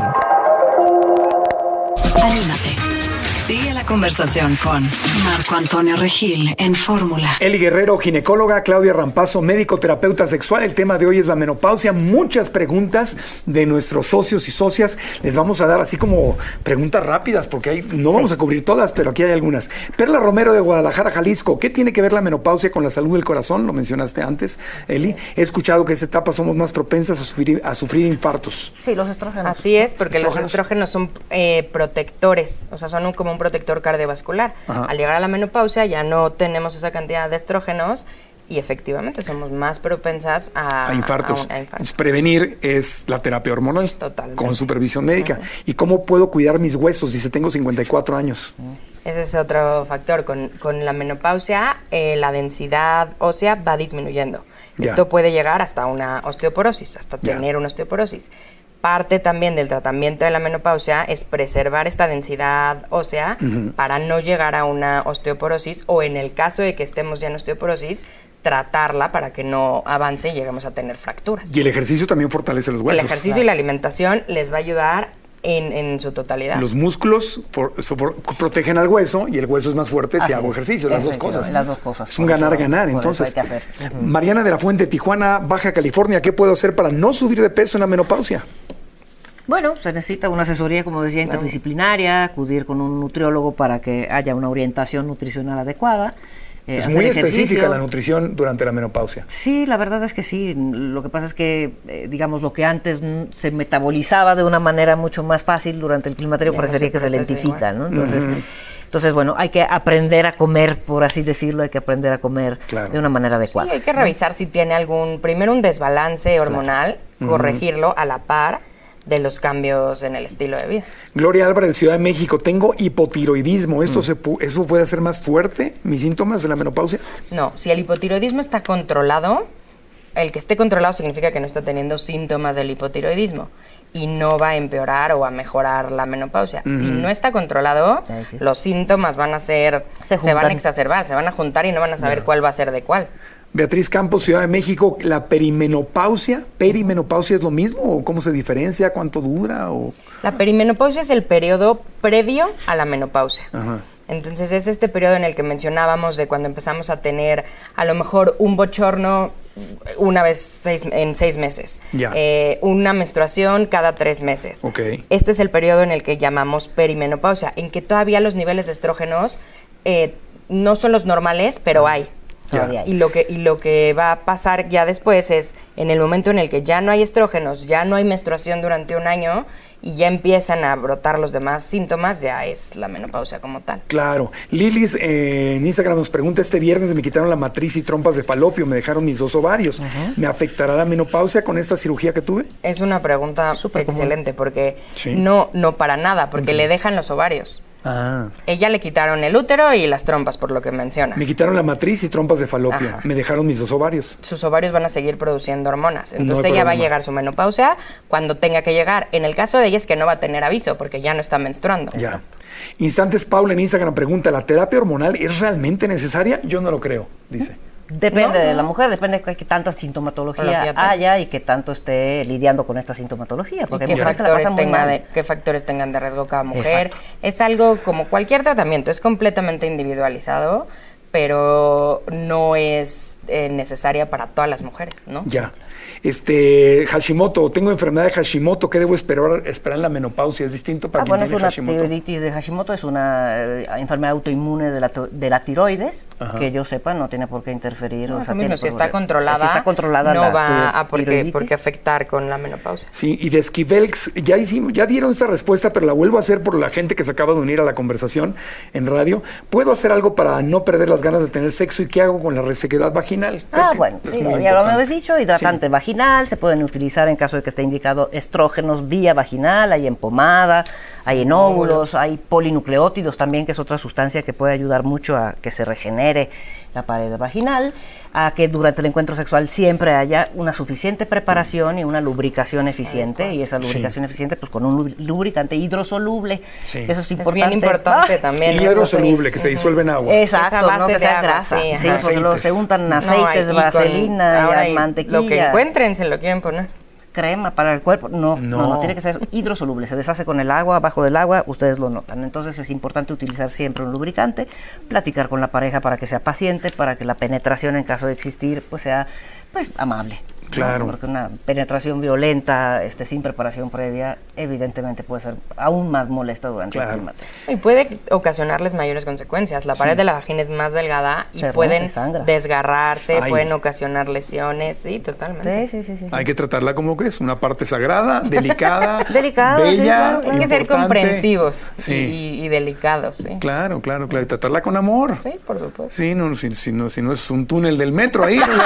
Anímate. Sigue la conversación con Marco Antonio Regil en Fórmula.
Eli Guerrero, ginecóloga, Claudia Rampazo, médico terapeuta sexual. El tema de hoy es la menopausia. Muchas preguntas de nuestros socios y socias. Les vamos a dar así como preguntas rápidas porque hay, no vamos sí. a cubrir todas, pero aquí hay algunas. Perla Romero de Guadalajara, Jalisco. ¿Qué tiene que ver la menopausia con la salud del corazón? Lo mencionaste antes, Eli. He escuchado que en esta etapa somos más propensas a sufrir, a sufrir infartos.
Sí, los estrógenos.
Así es, porque estrógenos. los estrógenos son eh, protectores, o sea, son un, como un protector cardiovascular. Ajá. Al llegar a la menopausia ya no tenemos esa cantidad de estrógenos y efectivamente somos más propensas a,
a infartos.
A un, a infartos.
Prevenir es la terapia hormonal.
Totalmente.
Con supervisión médica. Uh-huh. ¿Y cómo puedo cuidar mis huesos? Dice, tengo cincuenta y cuatro años. Uh-huh.
Ese es otro factor. Con, con la menopausia, eh, la densidad ósea va disminuyendo. Ya. Esto puede llegar hasta una osteoporosis, hasta ya. tener una osteoporosis. Parte también del tratamiento de la menopausia es preservar esta densidad ósea uh-huh. para no llegar a una osteoporosis o en el caso de que estemos ya en osteoporosis, tratarla para que no avance y lleguemos a tener fracturas.
Y el ejercicio también fortalece los huesos.
El ejercicio claro. y la alimentación les va a ayudar en, en su totalidad.
Los músculos for, for, protegen al hueso y el hueso es más fuerte si hago ejercicio, las dos cosas.
Las dos cosas.
Es un ganar-ganar, entonces. Uh-huh. Mariana de la Fuente, Tijuana, Baja California, ¿qué puedo hacer para no subir de peso en la menopausia?
Bueno, se necesita una asesoría, como decía, interdisciplinaria, acudir con un nutriólogo para que haya una orientación nutricional adecuada.
Eh, es muy ejercicio. Específica la nutrición durante la menopausia.
Sí, la verdad es que sí. Lo que pasa es que, eh, digamos, lo que antes se metabolizaba de una manera mucho más fácil durante el climaterio ya parecería no que se lentifica, ¿no? Entonces, uh-huh. entonces, bueno, hay que aprender a comer, por así decirlo, hay que aprender a comer claro. de una manera adecuada.
Sí, hay que revisar ¿no? si tiene algún, primero un desbalance hormonal, claro. corregirlo uh-huh. a la par de los cambios en el estilo de vida.
Gloria Álvarez de Ciudad de México, tengo hipotiroidismo. ¿Esto, mm. se pu- ¿Eso puede hacer más fuerte mis síntomas de la menopausia?
No, si el hipotiroidismo está controlado, el que esté controlado significa que no está teniendo síntomas del hipotiroidismo y no va a empeorar o a mejorar la menopausia. Mm-hmm. Si no está controlado, sí. los síntomas van a ser, se, se van a exacerbar, se van a juntar y no van a saber no. cuál va a ser de cuál.
Beatriz Campos, Ciudad de México, ¿la perimenopausia? ¿Perimenopausia es lo mismo? ¿O cómo se diferencia? ¿Cuánto dura? O...
La perimenopausia es el periodo previo a la menopausia. Ajá. Entonces es este periodo en el que mencionábamos de cuando empezamos a tener a lo mejor un bochorno una vez seis, en seis meses, eh, una menstruación cada tres meses.
Okay.
Este es el periodo en el que llamamos perimenopausia, en que todavía los niveles de estrógenos eh, no son los normales, pero hay. Y lo que y lo que va a pasar ya después es en el momento en el que ya no hay estrógenos, ya no hay menstruación durante un año y ya empiezan a brotar los demás síntomas, ya es la menopausia como tal.
Claro. Lilis eh, en Instagram nos pregunta, este viernes me quitaron la matriz y trompas de falopio, me dejaron mis dos ovarios. Uh-huh. ¿Me afectará la menopausia con esta cirugía que tuve?
Es una pregunta Súper excelente común. porque sí. no, no para nada, porque okay. le dejan los ovarios.
Ah.
Ella le quitaron el útero y las trompas, por lo que menciona.
Me quitaron la matriz y trompas de falopio.
Ajá.
Me dejaron mis dos ovarios.
Sus ovarios van a seguir produciendo hormonas. Entonces
No hay
ella va a
problema.
llegar a su menopausia cuando tenga que llegar. En el caso de ella es que no va a tener aviso porque ya no está menstruando.
Ya. Instantes Paula en Instagram pregunta, ¿la terapia hormonal es realmente necesaria? Yo no lo creo, dice.
Depende
No,
de
no.
la mujer, depende de qué tanta sintomatología
Sintomatología
haya y qué tanto esté lidiando con esta sintomatología. Porque
¿Y qué
hay mujeres que la
factores,
pasan muy
tenga
mal.
de, qué factores tengan de riesgo cada mujer?
Exacto.
Es algo como cualquier tratamiento, es completamente individualizado, pero no es eh, necesaria para todas las mujeres, ¿no?
Ya. Este, Hashimoto, tengo enfermedad de Hashimoto, ¿qué debo esperar, esperar en la menopausia? ¿Es distinto para
Ah,
quien
bueno, es
tiene
una
Hashimoto?
tiroiditis de Hashimoto, es una eh, enfermedad autoinmune de la, to- de la tiroides,
Ajá.
que yo sepa no tiene por qué interferir.
No,
o
es
sea,
lo mismo,
tiene
si
por-
está controlada,
si está controlada
no
la
va
tiro-
a por qué,
tiroiditis.
por qué afectar con la menopausia.
Sí, y de Esquivelx, ya hicimos, ya dieron esta respuesta, pero la vuelvo a hacer por la gente que se acaba de unir a la conversación en radio. ¿Puedo hacer algo para no perder las ganas de tener sexo y qué hago con la resequedad vaginal? Creo
Ah,
que
bueno,
es
sí,
muy
ya lo
importante.
habéis dicho, hidratante
Sí.
vaginal, se pueden utilizar en caso de que esté indicado estrógenos vía vaginal, hay en pomada, hay en óvulos, hay polinucleótidos también, que es otra sustancia que puede ayudar mucho a que se regenere la pared vaginal, a que durante el encuentro sexual siempre haya una suficiente preparación y una lubricación eficiente, y esa lubricación eficiente pues con un lub- lubricante hidrosoluble,
Sí.
eso es
Es
importante.
bien importante
Ah,
también.
Sí,
eso
hidrosoluble,
sí.
que se disuelve en agua.
Exacto,
Esa base
no que
de
sea
agua,
grasa,
sí,
sí,
ajá.
porque lo- se
Aceites.
untan
No,
aceites,
y con-
vaselina,
ahora
y
y
mantequilla.
Lo que encuentren se lo quieren poner.
Crema para el cuerpo, no, no,
No.
no, tiene que ser hidrosoluble, se deshace con el agua, abajo del agua, ustedes lo notan. Entonces es importante utilizar siempre un lubricante, platicar con la pareja para que sea paciente, para que la penetración en caso de existir pues sea pues amable. ¿no?
Claro.
Porque una penetración violenta, este, sin preparación previa, evidentemente puede ser aún más molesta durante
Claro.
el climaterio.
Y puede ocasionarles mayores consecuencias. La pared
Sí.
de la vagina es más delgada y
Se rompe,
pueden
sangra.
desgarrarse,
Ay.
pueden ocasionar lesiones, sí, totalmente.
Sí, sí, sí, sí.
Hay que tratarla como que es una parte sagrada, delicada,
Delicada, sí,
bella,
claro,
Hay que ser
importante.
comprensivos
Sí.
y, y delicados, sí.
Claro, claro, claro. Y tratarla con amor.
Sí, por supuesto.
Sí, no, si, si no, si no es un túnel del metro ahí. ¿no?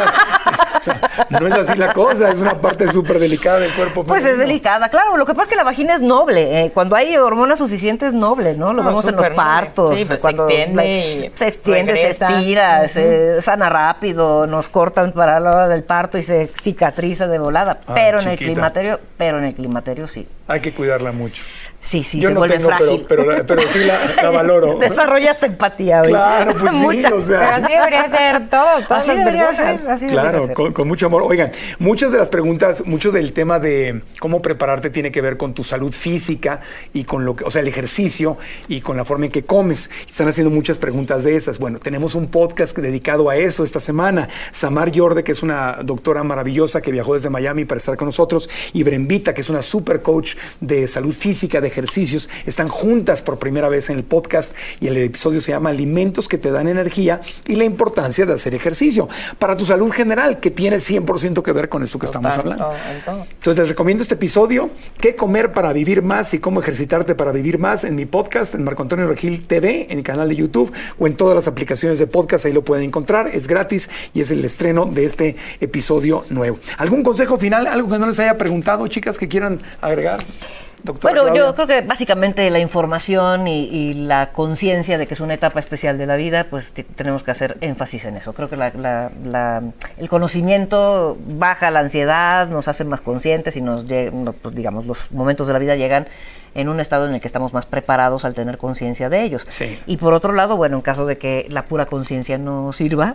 O sea, no es así la cosa, es una parte súper delicada del cuerpo.
Pues es
femenino.
delicada, claro. Lo que pasa es que la vagina es noble. eh, cuando hay hormonas suficientes, noble, ¿no? Lo
No,
vemos en los
súper noble.
partos.
Sí, pues, se
cuando
extiende
la-
y
se extiende,
regresa.
se estira,
Ujú.
se sana rápido, nos cortan para la hora del parto y se cicatriza de volada.
Ay,
pero en el
chiquita.
climaterio, pero en el climaterio sí.
Hay que cuidarla mucho.
Sí, sí,
Yo
se
no
vuelve
tengo, pero,
frágil.
pero, pero sí la, la valoro.
Desarrollaste empatía, güey.
Claro, pues sí,
Mucha.
o sea.
Pero así debería ser todo, todas
Así
las
debería
personas.
ser, así debería
Claro,
ser.
con, con mucho amor. Oigan, muchas de las preguntas, mucho del tema de cómo prepararte tiene que ver con tu salud física y con lo que, o sea, el ejercicio y con la forma en que comes. Están haciendo muchas preguntas de esas. Bueno, tenemos un podcast dedicado a eso esta semana. Samar Yorde, que es una doctora maravillosa que viajó desde Miami para estar con nosotros, y Brembita, que es una super coach de salud física, de ejercicios, están juntas por primera vez en el podcast y el episodio se llama Alimentos que te dan energía y la importancia de hacer ejercicio para tu salud general, que tiene cien por ciento que ver con esto que estamos
Total,
hablando.
todo, en todo.
Entonces les recomiendo este episodio, qué comer para vivir más y cómo ejercitarte para vivir más, en mi podcast, en Marco Antonio Regil T V, en mi canal de YouTube o en todas las aplicaciones de podcast, ahí lo pueden encontrar, es gratis y es el estreno de este episodio nuevo. ¿Algún consejo final, algo que no les haya preguntado, chicas, que quieran agregar? Doctora
Bueno,
Claudia.
yo creo que básicamente la información y, y la conciencia de que es una etapa especial de la vida, pues t- tenemos que hacer énfasis en eso. Creo que la, la- la- el conocimiento baja la ansiedad, nos hace más conscientes y nos lle- no, pues, digamos, los momentos de la vida llegan en un estado en el que estamos más preparados al tener conciencia de ellos.
Sí.
Y por otro lado, bueno, en caso de que la pura conciencia no sirva,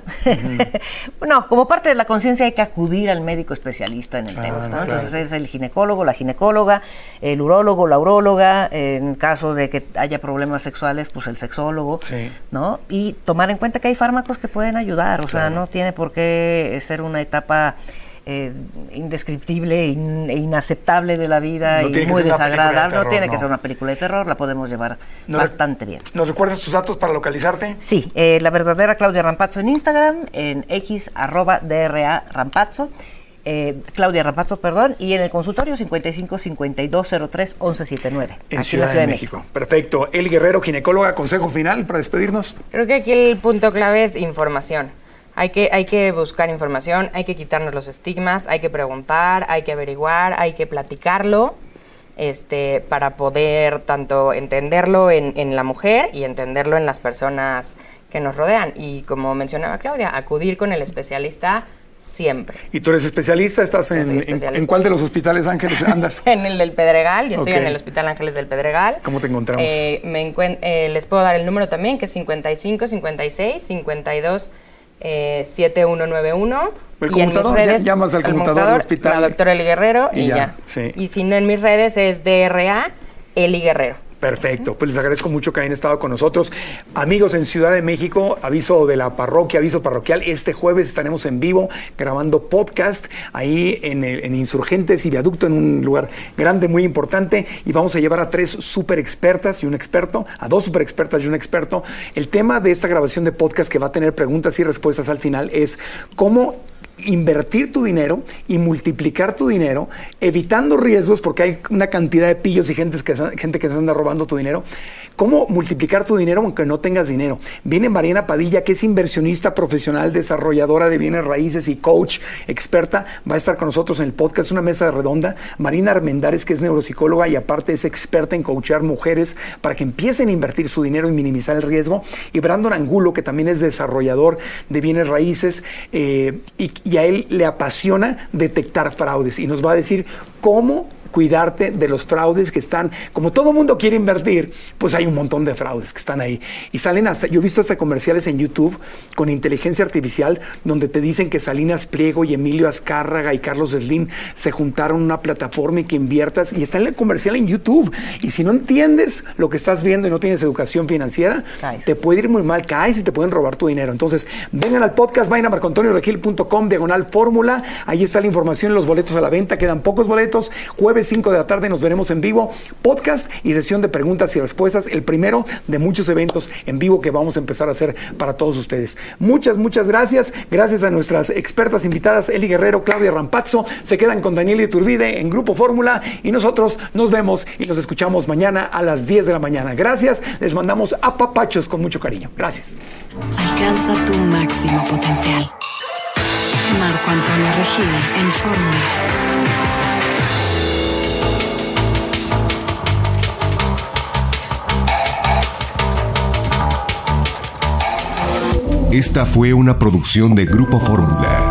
bueno, como parte de la conciencia hay que acudir al médico especialista en el
Ah,
tema, ¿no?
claro.
Entonces es el ginecólogo, la ginecóloga, el urólogo, la uróloga, en caso de que haya problemas sexuales, pues el sexólogo,
Sí.
¿no? Y tomar en cuenta que hay fármacos que pueden ayudar, o sea,
Claro.
no tiene por qué ser una etapa eh, indescriptible in- e inaceptable de la vida
No
y
tiene que
muy
ser una película de
desagradable,
terror,
no tiene que
no.
ser una película de terror, la podemos llevar
No,
bastante bien.
¿Nos recuerdas tus datos para localizarte?
Sí, eh, la verdadera Claudia Rampazzo en Instagram, en X arroba D R A Rampazzo, eh, Claudia Rampazzo, perdón, y en el consultorio cincuenta y cinco cincuenta y dos cero tres once setenta y nueve,
En
aquí
Ciudad,
en la Ciudad
de, México. Perfecto. El Guerrero, ginecóloga, consejo final para despedirnos.
Creo que aquí el punto clave es información. Hay que, hay que buscar información, hay que quitarnos los estigmas, hay que preguntar, hay que averiguar, hay que platicarlo este, para poder tanto entenderlo en, en la mujer y entenderlo en las personas que nos rodean. Y como mencionaba Claudia, acudir con el especialista siempre.
¿Y tú eres especialista? ¿Estás en, especialista. en, en cuál de los hospitales Ángeles andas?
En el del Pedregal, yo estoy okay. en el Hospital Ángeles del Pedregal.
¿Cómo te encontramos?
Eh, me encuent- eh, les puedo dar el número también, que es cincuenta y cinco, cincuenta y seis, cincuenta y dos, setenta y uno noventa y uno.
¿El
y en mis redes,
llamas al conmutador del hospital?
La doctora Eli Guerrero y, y ya. ya.
Sí.
Y si no, en mis redes es D R A Eli Guerrero.
Perfecto, pues les agradezco mucho que hayan estado con nosotros. Amigos en Ciudad de México, aviso de la parroquia, aviso parroquial, este jueves estaremos en vivo grabando podcast ahí en, el, en Insurgentes y Viaducto, en un lugar grande, muy importante, y vamos a llevar a tres super expertas y un experto, a dos super expertas y un experto. El tema de esta grabación de podcast, que va a tener preguntas y respuestas al final, es cómo invertir tu dinero y multiplicar tu dinero, evitando riesgos, porque hay una cantidad de pillos y gente que, gente que se anda robando tu dinero. ¿Cómo multiplicar tu dinero aunque no tengas dinero? Viene Mariana Padilla, que es inversionista profesional, desarrolladora de bienes raíces y coach experta. Va a estar con nosotros en el podcast, una mesa redonda. Marina Armendáriz, que es neuropsicóloga y aparte es experta en coachar mujeres para que empiecen a invertir su dinero y minimizar el riesgo. Y Brandon Angulo, que también es desarrollador de bienes raíces eh, y, y a él le apasiona detectar fraudes y nos va a decir cómo cuidarte de los fraudes que están, como todo mundo quiere invertir, pues hay un montón de fraudes que están ahí. Y salen hasta, yo he visto hasta comerciales en YouTube con inteligencia artificial donde te dicen que Salinas Pliego y Emilio Azcárraga y Carlos Slim se juntaron en una plataforma y que inviertas, y está en el comercial en YouTube. Y si no entiendes lo que estás viendo y no tienes educación financiera, caes. Te puede ir muy mal, caes y te pueden robar tu dinero. Entonces, vengan al podcast, vayan a marco antonio regil punto com, diagonal fórmula, ahí está la información, los boletos a la venta, quedan pocos boletos. Jueves cinco de la tarde nos veremos en vivo, podcast y sesión de preguntas y respuestas, el primero de muchos eventos en vivo que vamos a empezar a hacer para todos ustedes. Muchas, muchas gracias. Gracias a nuestras expertas invitadas, Eli Guerrero, Claudia Rampazzo. Se quedan con Daniel Iturbide en Grupo Fórmula y nosotros nos vemos y nos escuchamos mañana a las diez de la mañana. Gracias, les mandamos apapachos con mucho cariño. Gracias.
Alcanza tu máximo potencial. Marco Antonio Regil en Fórmula.
Esta fue una producción de Grupo Fórmula.